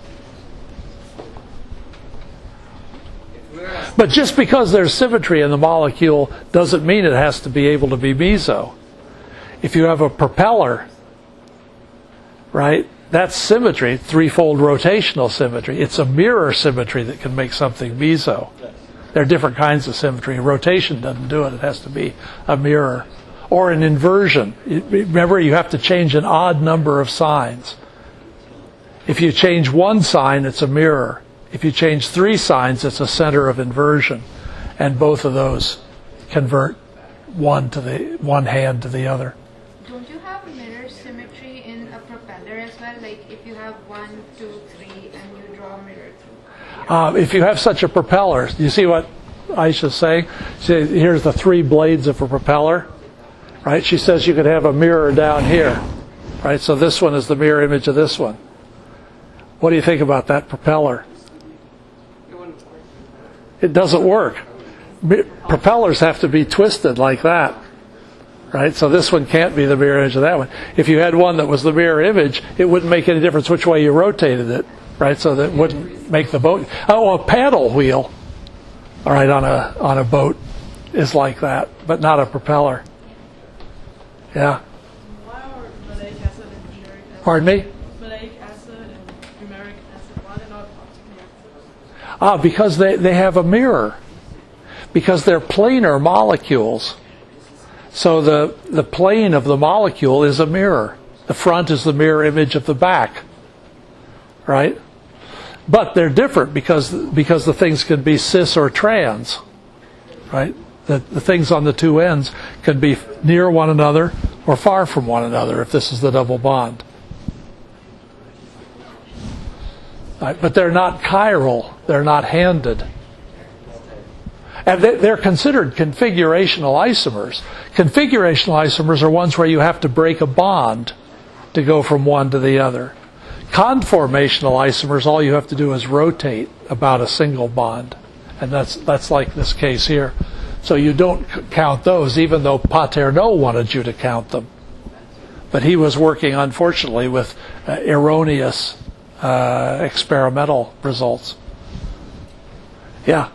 [SPEAKER 3] But just because there's symmetry in the molecule doesn't mean it has to be able to be meso. If you have a propeller, right, that's symmetry, threefold rotational symmetry. It's a mirror symmetry that can make something meso. There are different kinds of symmetry. Rotation doesn't do it. It has to be a mirror. Or an inversion. Remember, you have to change an odd number of signs. If you change one sign, it's a mirror. If you change three signs, it's a center of inversion. And both of those convert one to the one hand to the other.
[SPEAKER 8] Don't you have mirror symmetry in a propeller as well? Like if you have one, two, three, and you draw a mirror through.
[SPEAKER 3] Uh, if you have such a propeller, you see what Aisha's saying? See, here's the three blades of a propeller. right? She says you could have a mirror down here, right? So this one is the mirror image of this one. What do you think about that propeller? It doesn't work. Propellers have to be twisted like that, right? So this one can't be the mirror image of that one. If you had one that was the mirror image, it wouldn't make any difference which way you rotated it, right? So that wouldn't make the boat. Oh, a paddle wheel, all right, on a on a boat is like that, but not a propeller. Yeah.
[SPEAKER 1] Why are maleic acid and uric acid?
[SPEAKER 3] Pardon me?
[SPEAKER 1] Maleic acid and fumaric acid, why are they not optically active?
[SPEAKER 3] Ah, because they, they have a mirror. Because they're planar molecules. So the, the plane of the molecule is a mirror. The front is the mirror image of the back. Right? But they're different because because the things can be cis or trans. Right? The, the things on the two ends can be near one another or far from one another if this is the double bond. Right? But they're not chiral. They're not handed. And they're considered configurational isomers. Configurational isomers are ones where you have to break a bond to go from one to the other. Conformational isomers, all you have to do is rotate about a single bond. And that's that's like this case here. So you don't c- count those, even though Paterno wanted you to count them. But he was working, unfortunately, with uh, erroneous uh, experimental results. Yeah?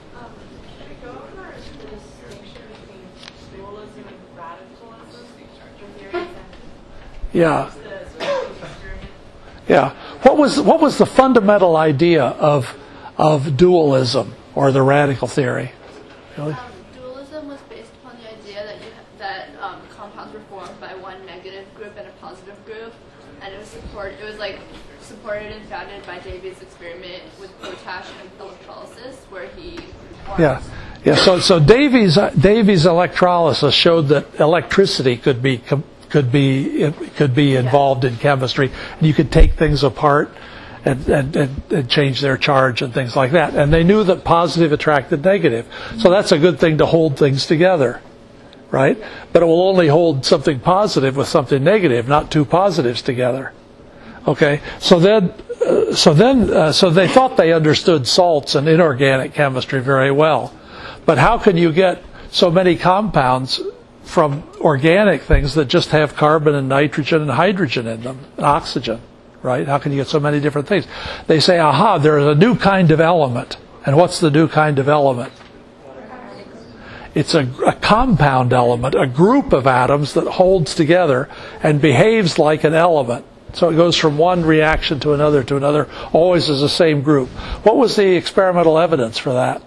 [SPEAKER 3] Yeah. Yeah. What was what was the fundamental idea of of dualism or the radical theory? Really?
[SPEAKER 5] Um, dualism was based upon the idea that you, that um, compounds were formed by one negative group and a positive group, and it was support. It was like supported and founded by Davy's experiment with potash and electrolysis, where he formed.
[SPEAKER 3] Yeah. Yeah. So so Davy's uh, Davy's electrolysis showed that electricity could be com- could be it could be involved in chemistry, and you could take things apart and, and, and, and change their charge and things like that. And they knew that positive attracted negative, so that's a good thing to hold things together, right? But it will only hold something positive with something negative, not two positives together. Okay, so then, uh, so then, uh, so they thought they understood salts and inorganic chemistry very well, but how can you get so many compounds from organic things that just have carbon and nitrogen and hydrogen in them, and oxygen, right? How can you get so many different things? They say, aha, there's a new kind of element. And what's the new kind of element? It's a, a compound element, a group of atoms that holds together and behaves like an element. So it goes from one reaction to another to another, always as the same group. What was the experimental evidence for that?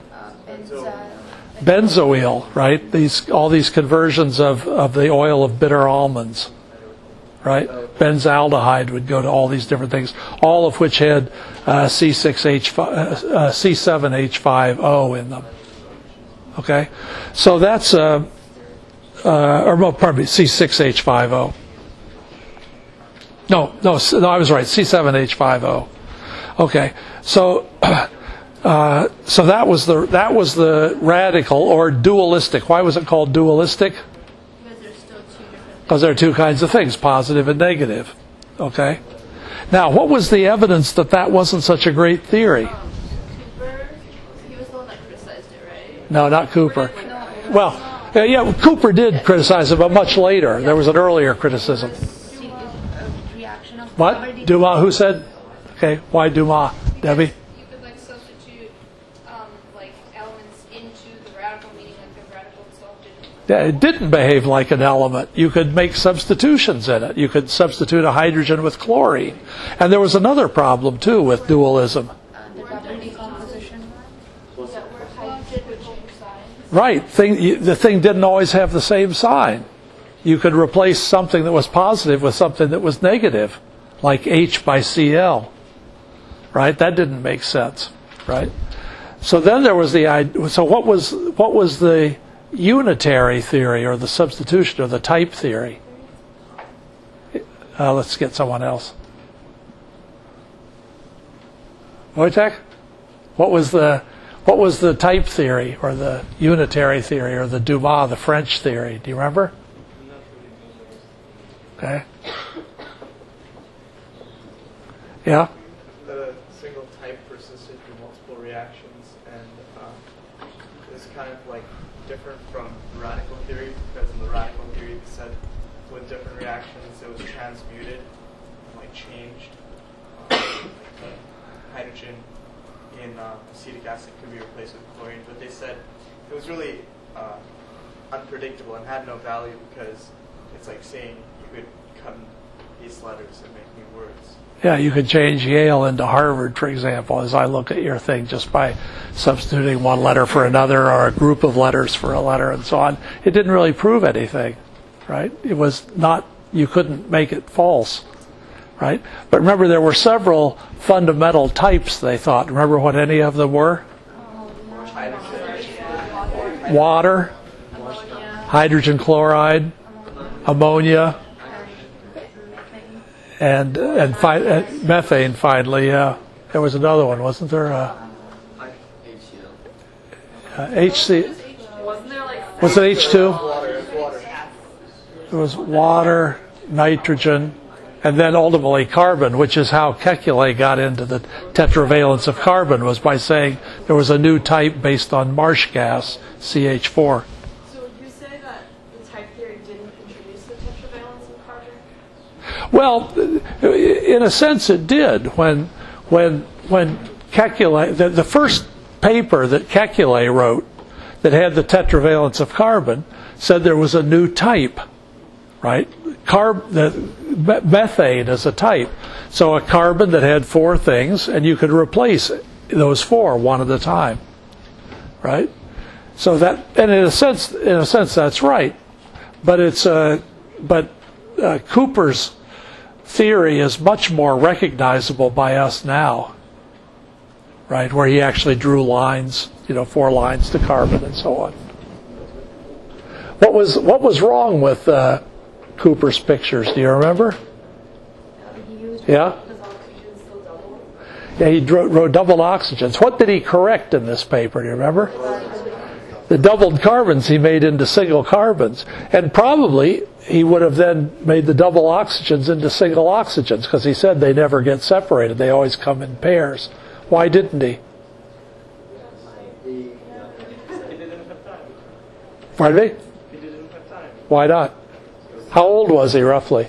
[SPEAKER 3] Benzoyl, right? These all these conversions of, of the oil of bitter almonds, right? Benzaldehyde would go to all these different things, all of which had uh, C six H five, uh, C seven H five O in them. Okay, so that's uh, uh, or well, pardon me, C six H five O. No, no, no, I was right. C seven H five O. Okay, so. Uh, so that was the that was the radical or dualistic. Why was it called dualistic?
[SPEAKER 5] Because there's still two different.
[SPEAKER 3] Because there are two kinds of things, positive and negative. Okay. Now, what was the evidence that that wasn't such a great theory?
[SPEAKER 5] Um, Cooper, he was the one that criticized it, right?
[SPEAKER 3] No, not Cooper. Well, uh, yeah, Cooper did criticize it, but much later. There was an earlier criticism.
[SPEAKER 8] Reaction of
[SPEAKER 3] What? Dumas? Who said? Okay. Why Dumas? Debbie?
[SPEAKER 2] You could like substitute um, like elements into the radical, meaning like the radical itself didn't.
[SPEAKER 3] Yeah, it didn't behave like an element. You could make substitutions in it. You could substitute a hydrogen with chlorine. And there was another problem, too, with dualism.
[SPEAKER 8] the double decomposition.
[SPEAKER 5] That were hydrogen would change signs.
[SPEAKER 3] Right. Thing, you, the thing didn't always have the same sign. You could replace something that was positive with something that was negative, like H by Cl. Right? That didn't make sense. Right? So then there was the idea. So what was what was the unitary theory or the substitution or the type theory? Uh, let's get someone else. Wojtek? What was the what was the type theory or the unitary theory or the Dumas, the French theory? Do you remember? Okay. Yeah?
[SPEAKER 6] The single type persisted through multiple reactions, and um, it's kind of like different from radical theory, because in the radical theory it said with different reactions it was transmuted, like changed. Um, hydrogen in uh, acetic acid could be replaced with chlorine, but they said it was really uh, unpredictable and had no value because it's like saying you could cut these letters and make new words.
[SPEAKER 3] Yeah, you could change Yale into Harvard, for example, as I look at your thing, just by substituting one letter for another or a group of letters for a letter and so on. It didn't really prove anything, right? It was not, you couldn't make it false, right? But remember, there were several fundamental types, they thought. Remember what any of them were? Water, hydrogen chloride, ammonia, and and, fi- and methane. Finally, uh, there was another one, wasn't there? Uh, uh, H C.
[SPEAKER 1] Wasn't there like
[SPEAKER 3] Was it H two?
[SPEAKER 6] Water, it's water.
[SPEAKER 3] It was water, nitrogen, and then ultimately carbon, which is how Kekulé got into the tetravalence of carbon, was by saying there was a new type based on marsh gas, C H four.
[SPEAKER 1] So would you say that the type theory didn't introduce the tetravalence of carbon?
[SPEAKER 3] Well, in a sense, it did. When when when Kekulé, the, the first paper that Kekulé wrote that had the tetravalence of carbon said there was a new type, right? Carb, the methane is a type. So a carbon that had four things, and you could replace those four one at a time, right? So that, and in a sense, in a sense, that's right. But it's uh, but uh, Cooper's theory is much more recognizable by us now, right? Where he actually drew lines, you know, four lines to carbon and so on. What was what was wrong with uh, Cooper's pictures? Do you remember? Yeah.
[SPEAKER 1] Does oxygen still double?
[SPEAKER 3] Yeah, he wrote, wrote doubled oxygens. What did he correct in this paper? Do you remember? The doubled carbons he made into single carbons, and probably he would have then made the double oxygens into single oxygens because he said they never get separated; they always come in pairs. Why didn't he?
[SPEAKER 6] He didn't have time.
[SPEAKER 3] Pardon me?
[SPEAKER 6] He didn't have time.
[SPEAKER 3] Why not? How old was he roughly?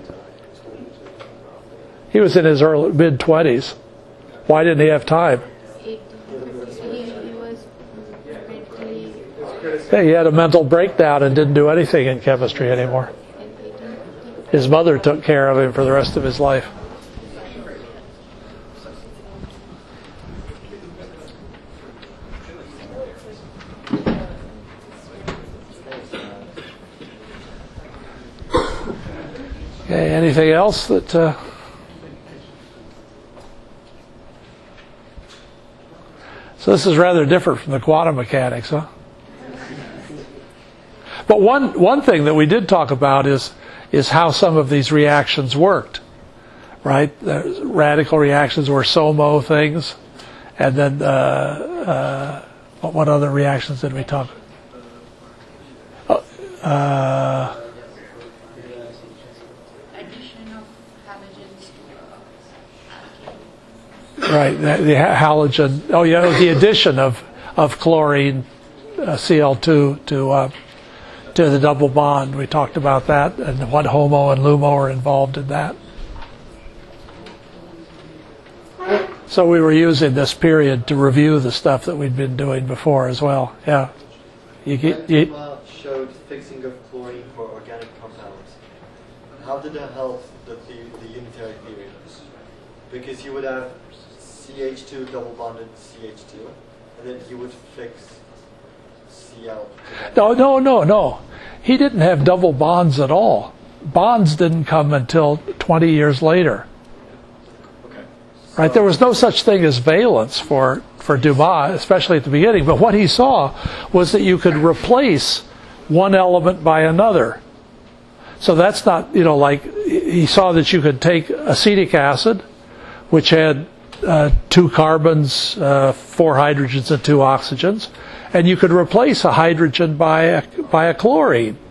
[SPEAKER 3] He was in his early mid twenties. Why didn't he have time?
[SPEAKER 8] eighteen, fifty, he, he was mentally
[SPEAKER 3] Yeah, he had a mental breakdown and didn't do anything in chemistry anymore.
[SPEAKER 8] in eighteen fifty.
[SPEAKER 3] His mother took care of him for the rest of his life. Okay, anything else that... Uh, so this is rather different from the quantum mechanics, huh? But one one thing that we did talk about is is how some of these reactions worked, right? The radical reactions were SOMO things, and then uh, uh, what, what other reactions did we talk? Uh, uh,
[SPEAKER 8] Addition of halogens to
[SPEAKER 3] right, the, the halogen. Oh yeah, the addition of of chlorine, uh, C L two to. Uh, to the double bond. We talked about that and what HOMO and LUMO are involved in that. So we were using this period to review the stuff that we'd been doing before as well. Yeah. You get, you,
[SPEAKER 4] Lemma showed fixing of chlorine for organic compounds. How did that help the, the, the unitary theory? Because you would have C H two double bonded C H two, and then you would fix C L.
[SPEAKER 3] no, no, no, no. He didn't have double bonds at all. Bonds didn't come until twenty years later.
[SPEAKER 4] Okay.
[SPEAKER 3] Right? There was no such thing as valence for, for Dumas, especially at the beginning. But what he saw was that you could replace one element by another. So that's not, you know, like he saw that you could take acetic acid, which had uh, two carbons, uh, four hydrogens, and two oxygens, and you could replace a hydrogen by a, by a chlorine.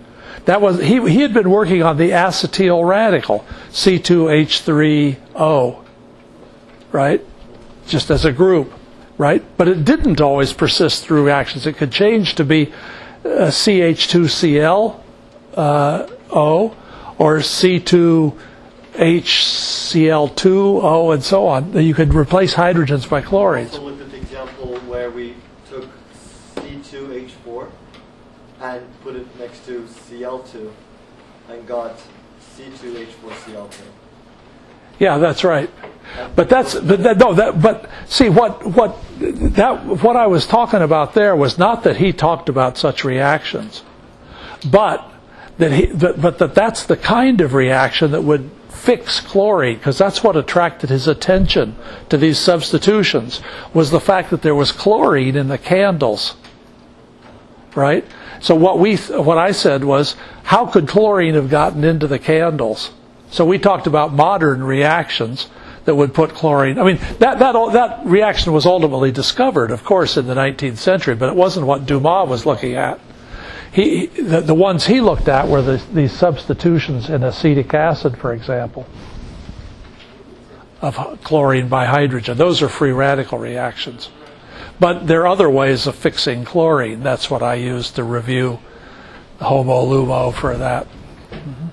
[SPEAKER 3] That was he. He had been working on the acetyl radical, C two H three O, right? Just as a group, right? But it didn't always persist through reactions. It could change to be uh, C H two C L uh, O or C two H C L two O and so on. You could replace hydrogens by chlorines.
[SPEAKER 4] Also look at the example where we took C two H four and put it next to C L two and got C two H four C L two.
[SPEAKER 3] Yeah, that's right. But that's but that, no that but see what what that what I was talking about there was not that he talked about such reactions, but that he but, but that that's the kind of reaction that would fix chlorine, because that's what attracted his attention to these substitutions, was the fact that there was chlorine in the candles. Right? So what we what I said was, how could chlorine have gotten into the candles? So we talked about modern reactions that would put chlorine. I mean, that that that reaction was ultimately discovered, of course, in the nineteenth century, but it wasn't what Dumas was looking at. He the, the ones he looked at were the, these substitutions in acetic acid, for example, of chlorine by hydrogen. Those are free radical reactions. But there are other ways of fixing chlorine. That's what I used to review HOMO LUMO for that. Mm-hmm.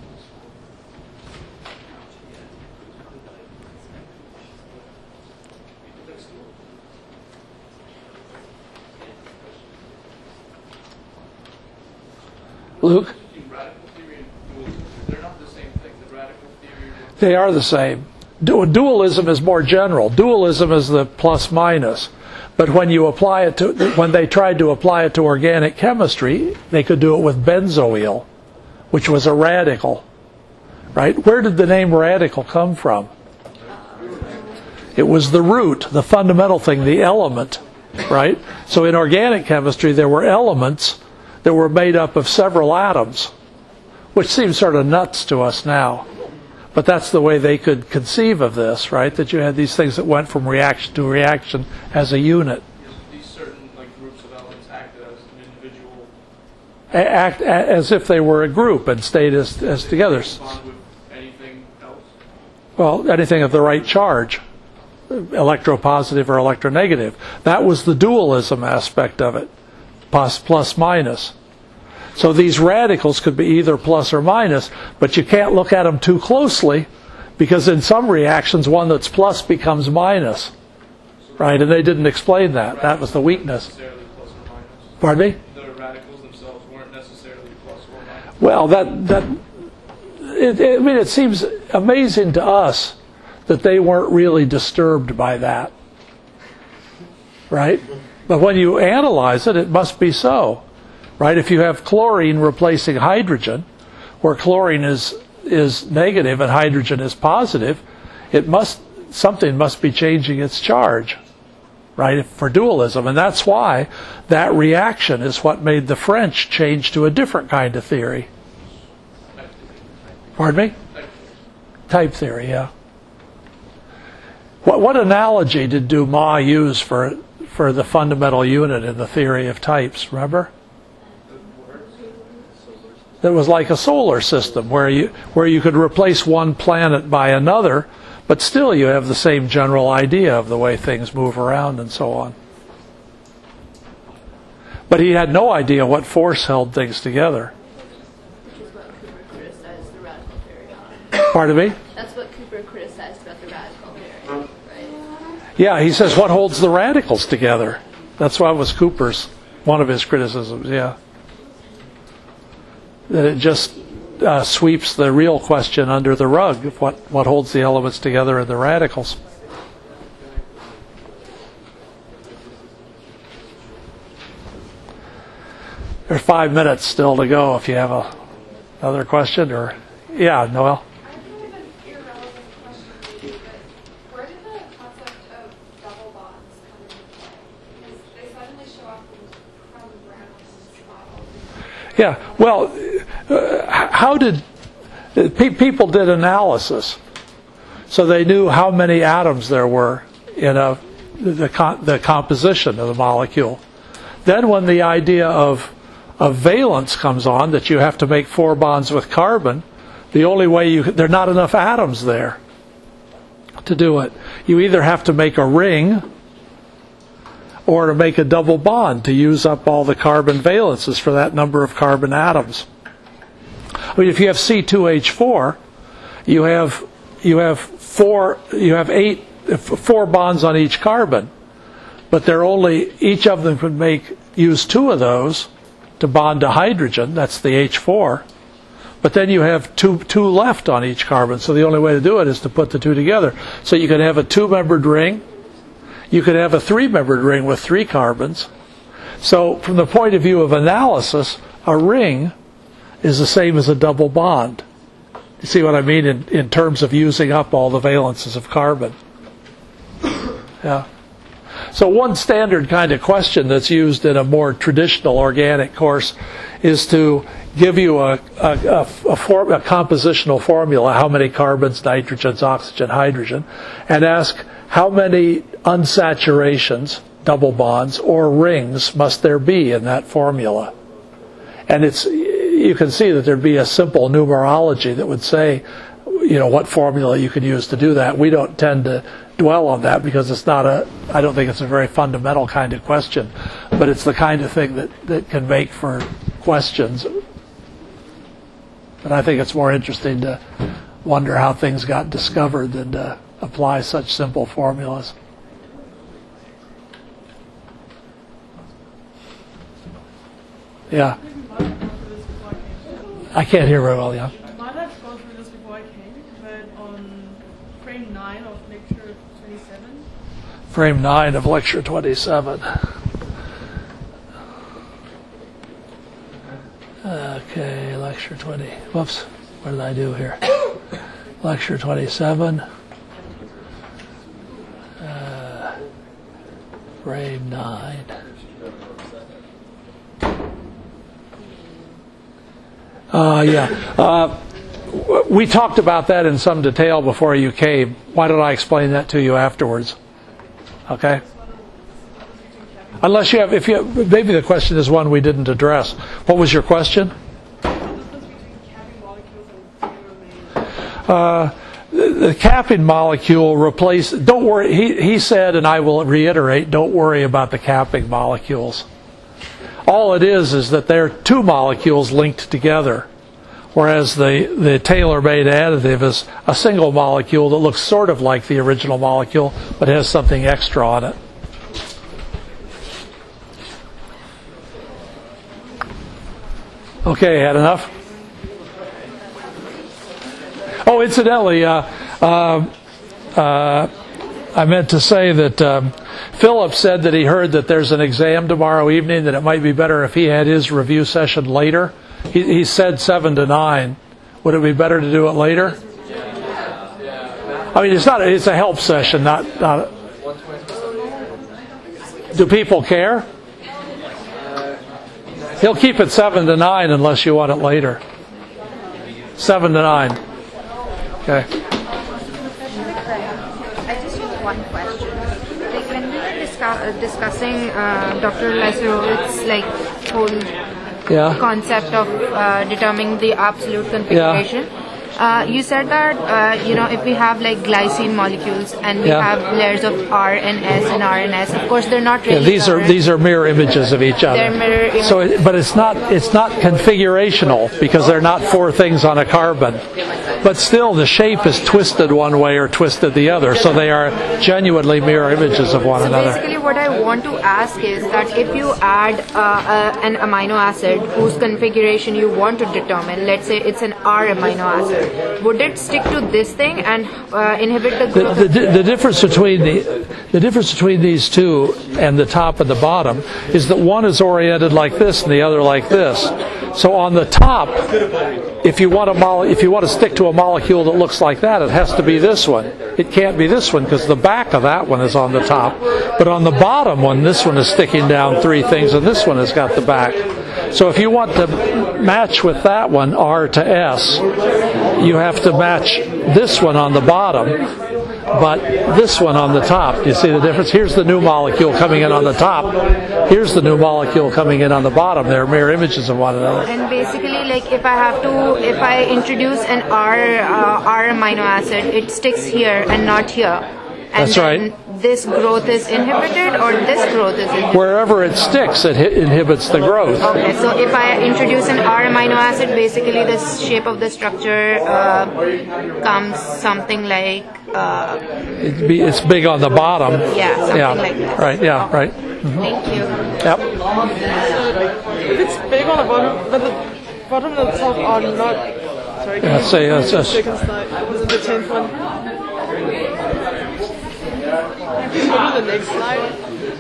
[SPEAKER 3] Luke?
[SPEAKER 6] They're not the same thing. The radical theory.
[SPEAKER 3] They are the same. Du- dualism is more general. Dualism is the plus minus. But when you apply it to, when they tried to apply it to organic chemistry, they could do it with benzoyl, which was a radical. Right? Where did the name radical come from? It was the root, the fundamental thing, the element. Right? So in organic chemistry, there were elements that were made up of several atoms, which seems sort of nuts to us now. But that's the way they could conceive of this, right? That you had these things that went from reaction to reaction as a unit.
[SPEAKER 6] These certain like groups of elements acted as an individual.
[SPEAKER 3] A- act a- as if they were a group and stayed as, as together.
[SPEAKER 6] Respond with anything else?
[SPEAKER 3] Well, anything of the right charge, electropositive or electronegative. That was the dualism aspect of it, plus, plus minus. So these radicals could be either plus or minus, but you can't look at them too closely, because in some reactions, one that's plus becomes minus. Right? And they didn't explain that. That was the weakness.
[SPEAKER 6] Necessarily plus or minus.
[SPEAKER 3] Pardon me?
[SPEAKER 6] The radicals themselves weren't necessarily plus or minus.
[SPEAKER 3] Well, that that it, it, I mean, it seems amazing to us that they weren't really disturbed by that. Right? But when you analyze it, it must be so. Right? If you have chlorine replacing hydrogen, where chlorine is is negative and hydrogen is positive, it must something must be changing its charge, right? For dualism, and that's why that reaction is what made the French change to a different kind of theory. Pardon me? Type theory, yeah. What what analogy did Dumas use for for the fundamental unit in the theory of types? Remember? That was like a solar system where you where you could replace one planet by another, but still you have the same general idea of the way things move around and so on. But he had no idea what force held things together.
[SPEAKER 5] Which is what Cooper criticized the radical theory on.
[SPEAKER 3] Pardon me?
[SPEAKER 5] That's what Cooper criticized about the radical theory, right?
[SPEAKER 3] Yeah, he says what holds the radicals together. That's what was Cooper's, one of his criticisms, yeah. That it just uh, sweeps the real question under the rug of what, what holds the elements together in the radicals. There's five minutes still to go if you have a, another question. Or yeah, Noel?
[SPEAKER 9] I have kind of an irrelevant question for you, but where did the concept of double bonds come into play? Because they suddenly show up from Brown's model.
[SPEAKER 3] Yeah, well, uh, how did uh, pe- people did analysis, so they knew how many atoms there were in a the con- the composition of the molecule. Then, when the idea of of valence comes on, that you have to make four bonds with carbon, the only way you, there are not enough atoms there to do it. You either have to make a ring or to make a double bond to use up all the carbon valences for that number of carbon atoms. I mean, if you have C two H four, you have you have four you have eight four bonds on each carbon, but they're only each of them could make use two of those to bond to hydrogen. That's the H four. But then you have two two left on each carbon, so the only way to do it is to put the two together. So you could have a two-membered ring. You could have a three-membered ring with three carbons. So from the point of view of analysis, a ring is the same as a double bond. You see what I mean in, in terms of using up all the valences of carbon? Yeah. So one standard kind of question that's used in a more traditional organic course is to give you a, a, a, a, form, a compositional formula, how many carbons, nitrogens, oxygen, hydrogen, and ask how many unsaturations, double bonds, or rings must there be in that formula. And it's you can see that there'd be a simple numerology that would say, you know, what formula you could use to do that. We don't tend to dwell on that because it's not a, I don't think it's a very fundamental kind of question, but it's the kind of thing that, that can make for questions. And I think it's more interesting to wonder how things got discovered than to apply such simple formulas. Yeah. I can't hear very well, yeah.
[SPEAKER 1] I might have gone through this before I came, but on frame nine of lecture twenty-seven.
[SPEAKER 3] Frame nine of lecture twenty-seven. Okay, lecture twenty. Whoops, what did I do here? Lecture twenty-seven. Uh, frame nine. Uh, yeah. Uh, we talked about that in some detail before you came. Why don't I explain that to you afterwards? Okay? Unless you have, if you, maybe the question is one we didn't address. What was your question? Uh, the capping molecule replace, don't worry, he, he said, and I will reiterate, don't worry about the capping molecules. All it is is that they're two molecules linked together, whereas the, the tailor-made additive is a single molecule that looks sort of like the original molecule, but has something extra on it. Okay, had enough? Oh, incidentally, uh, uh, uh, I meant to say that um, Philip said that he heard that there's an exam tomorrow evening, that it might be better if he had his review session later. He, he said seven to nine. Would it be better to do it later? I mean, it's not. It's a help session, not. not a, do people care? He'll keep it seven to nine unless you want it later. Seven to nine. Okay.
[SPEAKER 8] I just have one question. Like when we were discuss- uh, discussing uh, Doctor Lazarowitz's like whole
[SPEAKER 3] Yeah.
[SPEAKER 8] concept of uh, determining the absolute configuration.
[SPEAKER 3] Yeah.
[SPEAKER 8] Uh, you said that uh, you know if we have like glycine molecules and we
[SPEAKER 3] Yeah.
[SPEAKER 8] have layers of R and S and R and S, of course they're not really.
[SPEAKER 3] Yeah, these are these are mirror images of each other.
[SPEAKER 8] They're mirror images.
[SPEAKER 3] So, it, but it's not it's not configurational because they're not four things on a carbon. But still, the shape is twisted one way or twisted the other, so they are genuinely mirror images of one
[SPEAKER 8] So
[SPEAKER 3] another.
[SPEAKER 8] basically what I want to ask is that if you add uh, uh, an amino acid whose configuration you want to determine, let's say it's an R amino acid, would it stick to this thing and uh, inhibit the
[SPEAKER 3] The,
[SPEAKER 8] growth?
[SPEAKER 3] the, the difference between the the difference between these two and the top and the bottom is that one is oriented like this and the other like this. So on the top, if you want a mole, if you want to stick to a molecule that looks like that, it has to be this one. It can't be this one because the back of that one is on the top. But on the bottom one, this one is sticking down three things, and this one has got the back. So if you want to match with that one, R to S, you have to match this one on the bottom but this one on the top, do you see the difference? Here's the new molecule coming in on the top. Here's the new molecule coming in on the bottom. They're mirror images of one another.
[SPEAKER 8] And basically, like if I have to, if I introduce an R uh, R amino acid, it sticks here and not here. And
[SPEAKER 3] That's right.
[SPEAKER 8] This growth is inhibited, or this growth is inhibited.
[SPEAKER 3] Wherever it sticks, it hi- inhibits the growth.
[SPEAKER 8] Okay, so if I introduce an R amino acid, basically the shape of the structure uh, comes something like. Uh,
[SPEAKER 3] It's, be, it's big on the bottom.
[SPEAKER 8] Yeah, something
[SPEAKER 3] yeah.
[SPEAKER 8] like that.
[SPEAKER 3] Right. Yeah.
[SPEAKER 8] Okay.
[SPEAKER 3] Right.
[SPEAKER 8] Thank you.
[SPEAKER 3] Yep.
[SPEAKER 1] If it's big on the bottom, but the bottom and the top are not. Sorry, can
[SPEAKER 3] Yeah,
[SPEAKER 1] you
[SPEAKER 3] say, uh,
[SPEAKER 1] go to the
[SPEAKER 3] uh,
[SPEAKER 1] second slide? Was it the tenth one? Can you go to the next slide?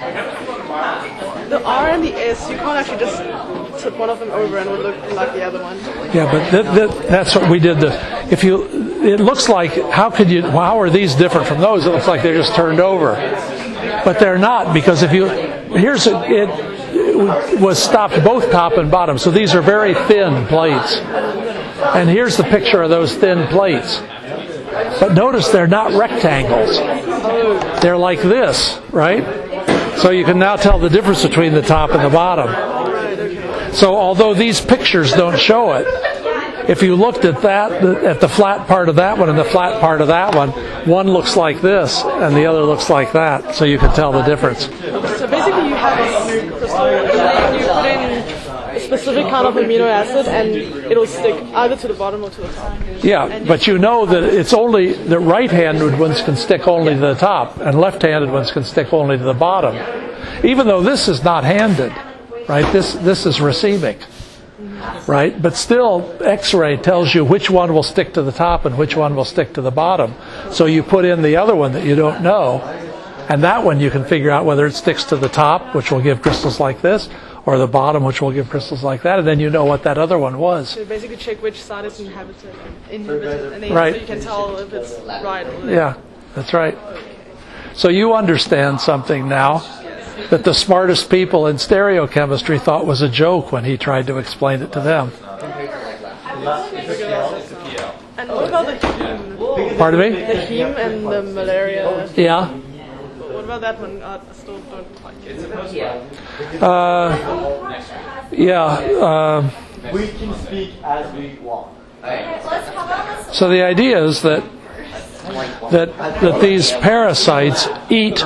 [SPEAKER 1] The R and the S, you can't actually just tip one of them over and it would look like the other one.
[SPEAKER 3] Yeah, but th- th- that's what we did. The, if you, it looks like how could you? How are these different from those? It looks like they're just turned over, but they're not, because if you here's a, it, it was stopped both top and bottom. So these are very thin plates, and here's the picture of those thin plates. But notice they're not rectangles. They're like this, right? So you can now tell the difference between the top and the bottom. So although these pictures don't show it, if you looked at that, at the flat part of that one and the flat part of that one, one looks like this and the other looks like that. So you can tell the difference.
[SPEAKER 1] So basically you have a crystal and then you put in a specific kind of amino acid and it'll stick either to the bottom or to the top.
[SPEAKER 3] Yeah, but you know that it's only the right-handed ones can stick only to the top and left-handed ones can stick only to the bottom. Even though this is not handed, right? This this is racemic, right? But still, X-ray tells you which one will stick to the top and which one will stick to the bottom. So you put in the other one that you don't know, and that one you can figure out whether it sticks to the top, which will give crystals like this, or the bottom, which will give crystals like that, and then you know what that other one was.
[SPEAKER 1] So you basically check which side is inhabited, inhibited, and then
[SPEAKER 3] Right.
[SPEAKER 1] so you can tell if it's right or left.
[SPEAKER 3] Yeah, that's right. So you understand something now that the smartest people in stereochemistry thought was a joke when he tried to explain it to them.
[SPEAKER 1] And what about the heme?
[SPEAKER 3] Pardon me?
[SPEAKER 1] The heme and the malaria.
[SPEAKER 3] Yeah.
[SPEAKER 1] What about that one? Uh, I still don't quite get it.
[SPEAKER 3] Uh, yeah. Um,
[SPEAKER 4] We can speak as we want.
[SPEAKER 3] so the idea is that that that these parasites eat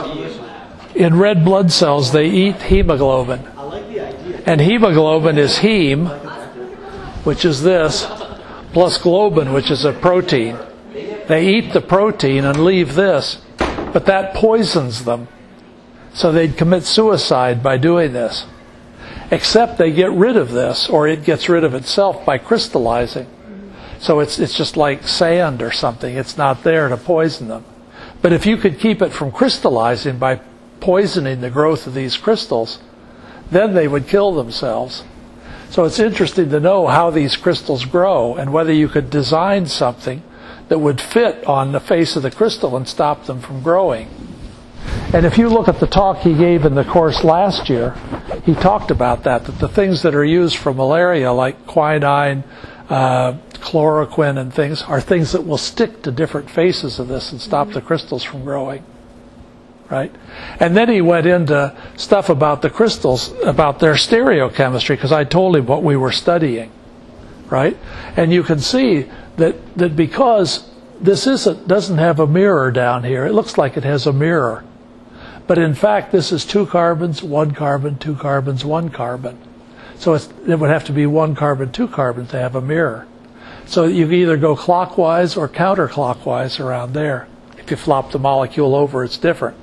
[SPEAKER 3] in red blood cells. They eat hemoglobin, and hemoglobin is heme, which is this, plus globin, which is a protein. They eat the protein and leave this, but that poisons them. So they'd commit suicide by doing this. Except they get rid of this, or it gets rid of itself by crystallizing. So it's it's just like sand or something. It's not there to poison them. But if you could keep it from crystallizing by poisoning the growth of these crystals, then they would kill themselves. So it's interesting to know how these crystals grow and whether you could design something that would fit on the face of the crystal and stop them from growing. And if you look at the talk he gave in the course last year, he talked about that, that the things that are used for malaria, like quinine, uh, chloroquine and things, are things that will stick to different faces of this and stop the crystals from growing. Right? And then he went into stuff about the crystals, about their stereochemistry, because I told him what we were studying. Right? And you can see that, that because this isn't, doesn't have a mirror down here, it looks like it has a mirror. But in fact, this is two carbons, one carbon, two carbons, one carbon. So it's, it would have to be one carbon, two carbons to have a mirror. So you can either go clockwise or counterclockwise around there. If you flop the molecule over, it's different.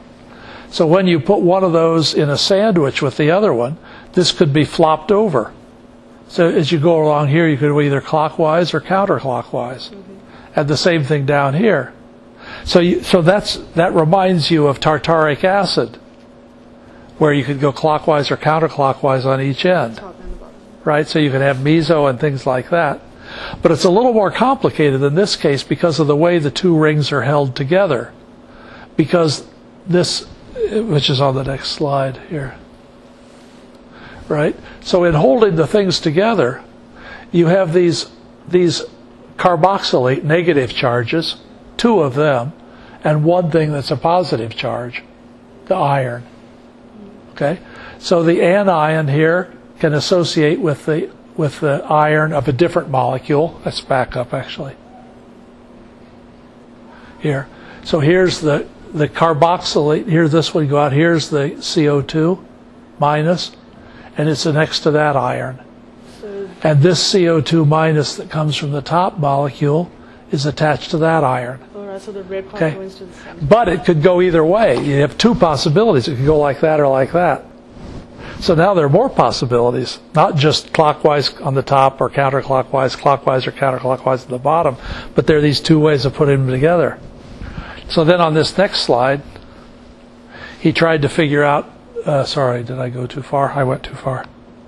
[SPEAKER 3] So when you put one of those in a sandwich with the other one, this could be flopped over. So as you go along here, you could go either clockwise or counterclockwise. Mm-hmm. And the same thing down here. So you, so that's that reminds you of tartaric acid, where you could go clockwise or counterclockwise on each end. Right? So you can have meso and things like that. But it's a little more complicated in this case because of the way the two rings are held together. Because this, which is on the next slide here. Right? So in holding the things together, you have these these carboxylate negative charges, two of them, and one thing that's a positive charge, the iron. Okay? So the anion here can associate with the with the iron of a different molecule. Let's back up actually. Here. So here's the, the carboxylate. Here this would go out. Here's the C O two minus, and it's next to that iron. And this C O two minus that comes from the top molecule is attached to that iron.
[SPEAKER 1] Alright, so the red part
[SPEAKER 3] Okay.
[SPEAKER 1] goes to the center.
[SPEAKER 3] But it could go either way. You have two possibilities. It could go like that or like that. So now there are more possibilities, not just clockwise on the top or counterclockwise, clockwise or counterclockwise at the bottom, but there are these two ways of putting them together. So then on this next slide, he tried to figure out, uh, sorry, did I go too far? I went too far.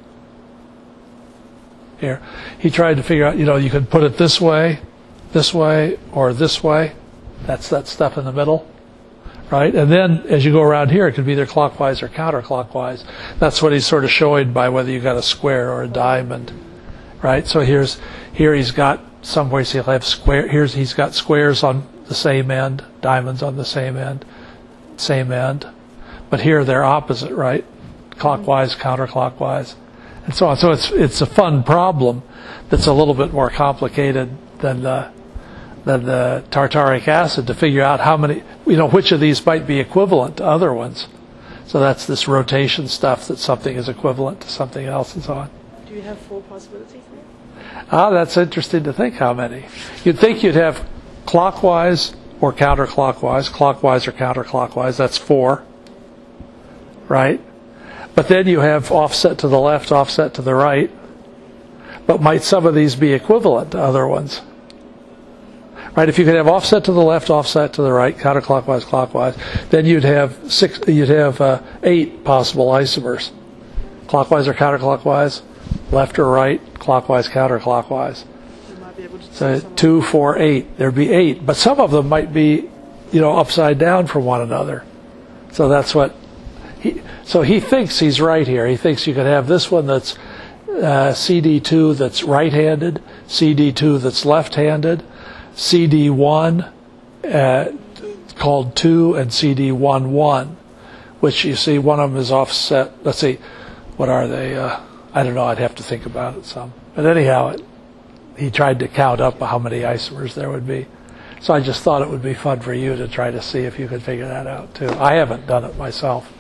[SPEAKER 3] Here. He tried to figure out, you know, you could put it this way, this way, or this way. That's that stuff in the middle. Right? And then as you go around here, it could be either clockwise or counterclockwise. That's what he's sort of showing by whether you got a square or a diamond. Right? So here's here he's got some ways he'll have square. Here's he's got squares on the same end, diamonds on the same end, same end. But here they're opposite, right? Clockwise, counterclockwise, and so on. So it's it's a fun problem that's a little bit more complicated than the than the tartaric acid to figure out how many, you know, which of these might be equivalent to other ones. So that's this rotation stuff, that something is equivalent to something else and so on.
[SPEAKER 1] Do you have four possibilities here?
[SPEAKER 3] Ah, that's interesting to think how many. You'd think you'd have clockwise or counterclockwise, clockwise or counterclockwise, that's four, right? But then you have offset to the left, offset to the right. But might some of these be equivalent to other ones? Right, if you could have offset to the left, offset to the right, counterclockwise, clockwise, then you'd have six. You'd have uh, eight possible isomers, clockwise or counterclockwise, left or right, clockwise, counterclockwise.
[SPEAKER 1] You might be able to
[SPEAKER 3] So
[SPEAKER 1] see some
[SPEAKER 3] two, four, eight. There'd be eight, but some of them might be, you know, upside down from one another. So that's what he. So he thinks he's right here. He thinks you could have this one that's uh, C D two that's right-handed, C D two that's left-handed, C D one uh, called two, and C D one one, which you see one of them is offset. Let's see, what are they? Uh, I don't know. I'd have to think about it some. But anyhow, it, he tried to count up how many isomers there would be. So I just thought it would be fun for you to try to see if you could figure that out too. I haven't done it myself.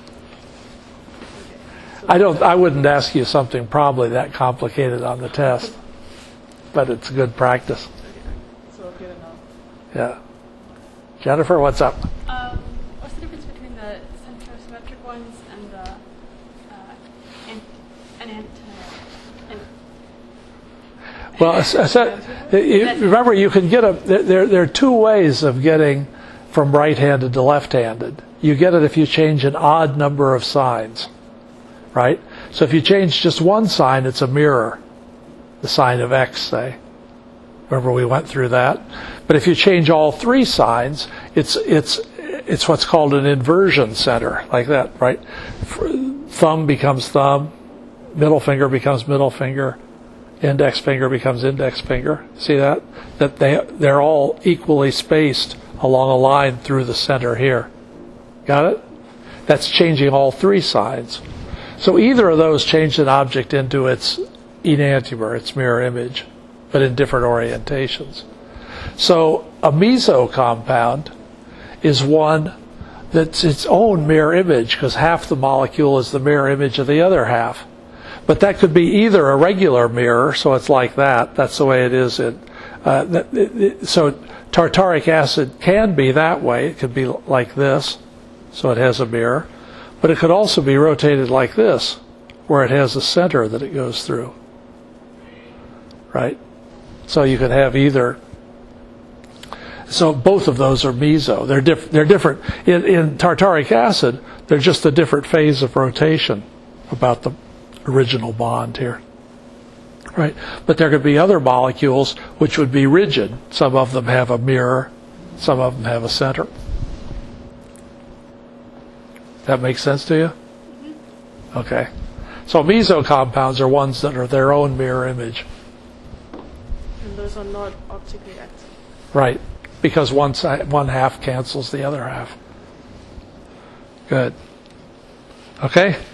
[SPEAKER 3] I don't. I wouldn't ask you something probably that complicated on the test, but it's good practice.
[SPEAKER 1] So good enough.
[SPEAKER 3] Yeah. Jennifer, what's up?
[SPEAKER 10] Um, what's the difference between the centrosymmetric ones and the uh, an, an anti?
[SPEAKER 3] Well, I said, you, remember, you can get a. There, there are two ways of getting from right-handed to left-handed. You get it if you change an odd number of signs, right? So if you change just one sign, it's a mirror, the sign of X, say. Remember, we went through that. But if you change all three signs, it's it's it's what's called an inversion center, like that, right? Thumb becomes thumb, middle finger becomes middle finger, index finger becomes index finger. See that? That they they're all equally spaced along a line through the center here. Got it? That's changing all three signs. So either of those changed an object into its enantiomer, its mirror image, but in different orientations. So a meso compound is one that's its own mirror image, because half the molecule is the mirror image of the other half. But that could be either a regular mirror, so it's like that. That's the way it is. In, uh, that, it, it, so tartaric acid can be that way. It could be like this, so it has a mirror. But it could also be rotated like this, where it has a center that it goes through. Right? So you could have either. So both of those are meso. They're, diff, they're different. In, in tartaric acid, they're just a different phase of rotation about the original bond here. Right? But there could be other molecules which would be rigid. Some of them have a mirror. Some of them have a center. That makes sense to you? Mm-hmm. Okay. So meso compounds are ones that are their own mirror image.
[SPEAKER 1] And those are not optically active.
[SPEAKER 3] Right. because one side, one half cancels the other half. Good. Okay?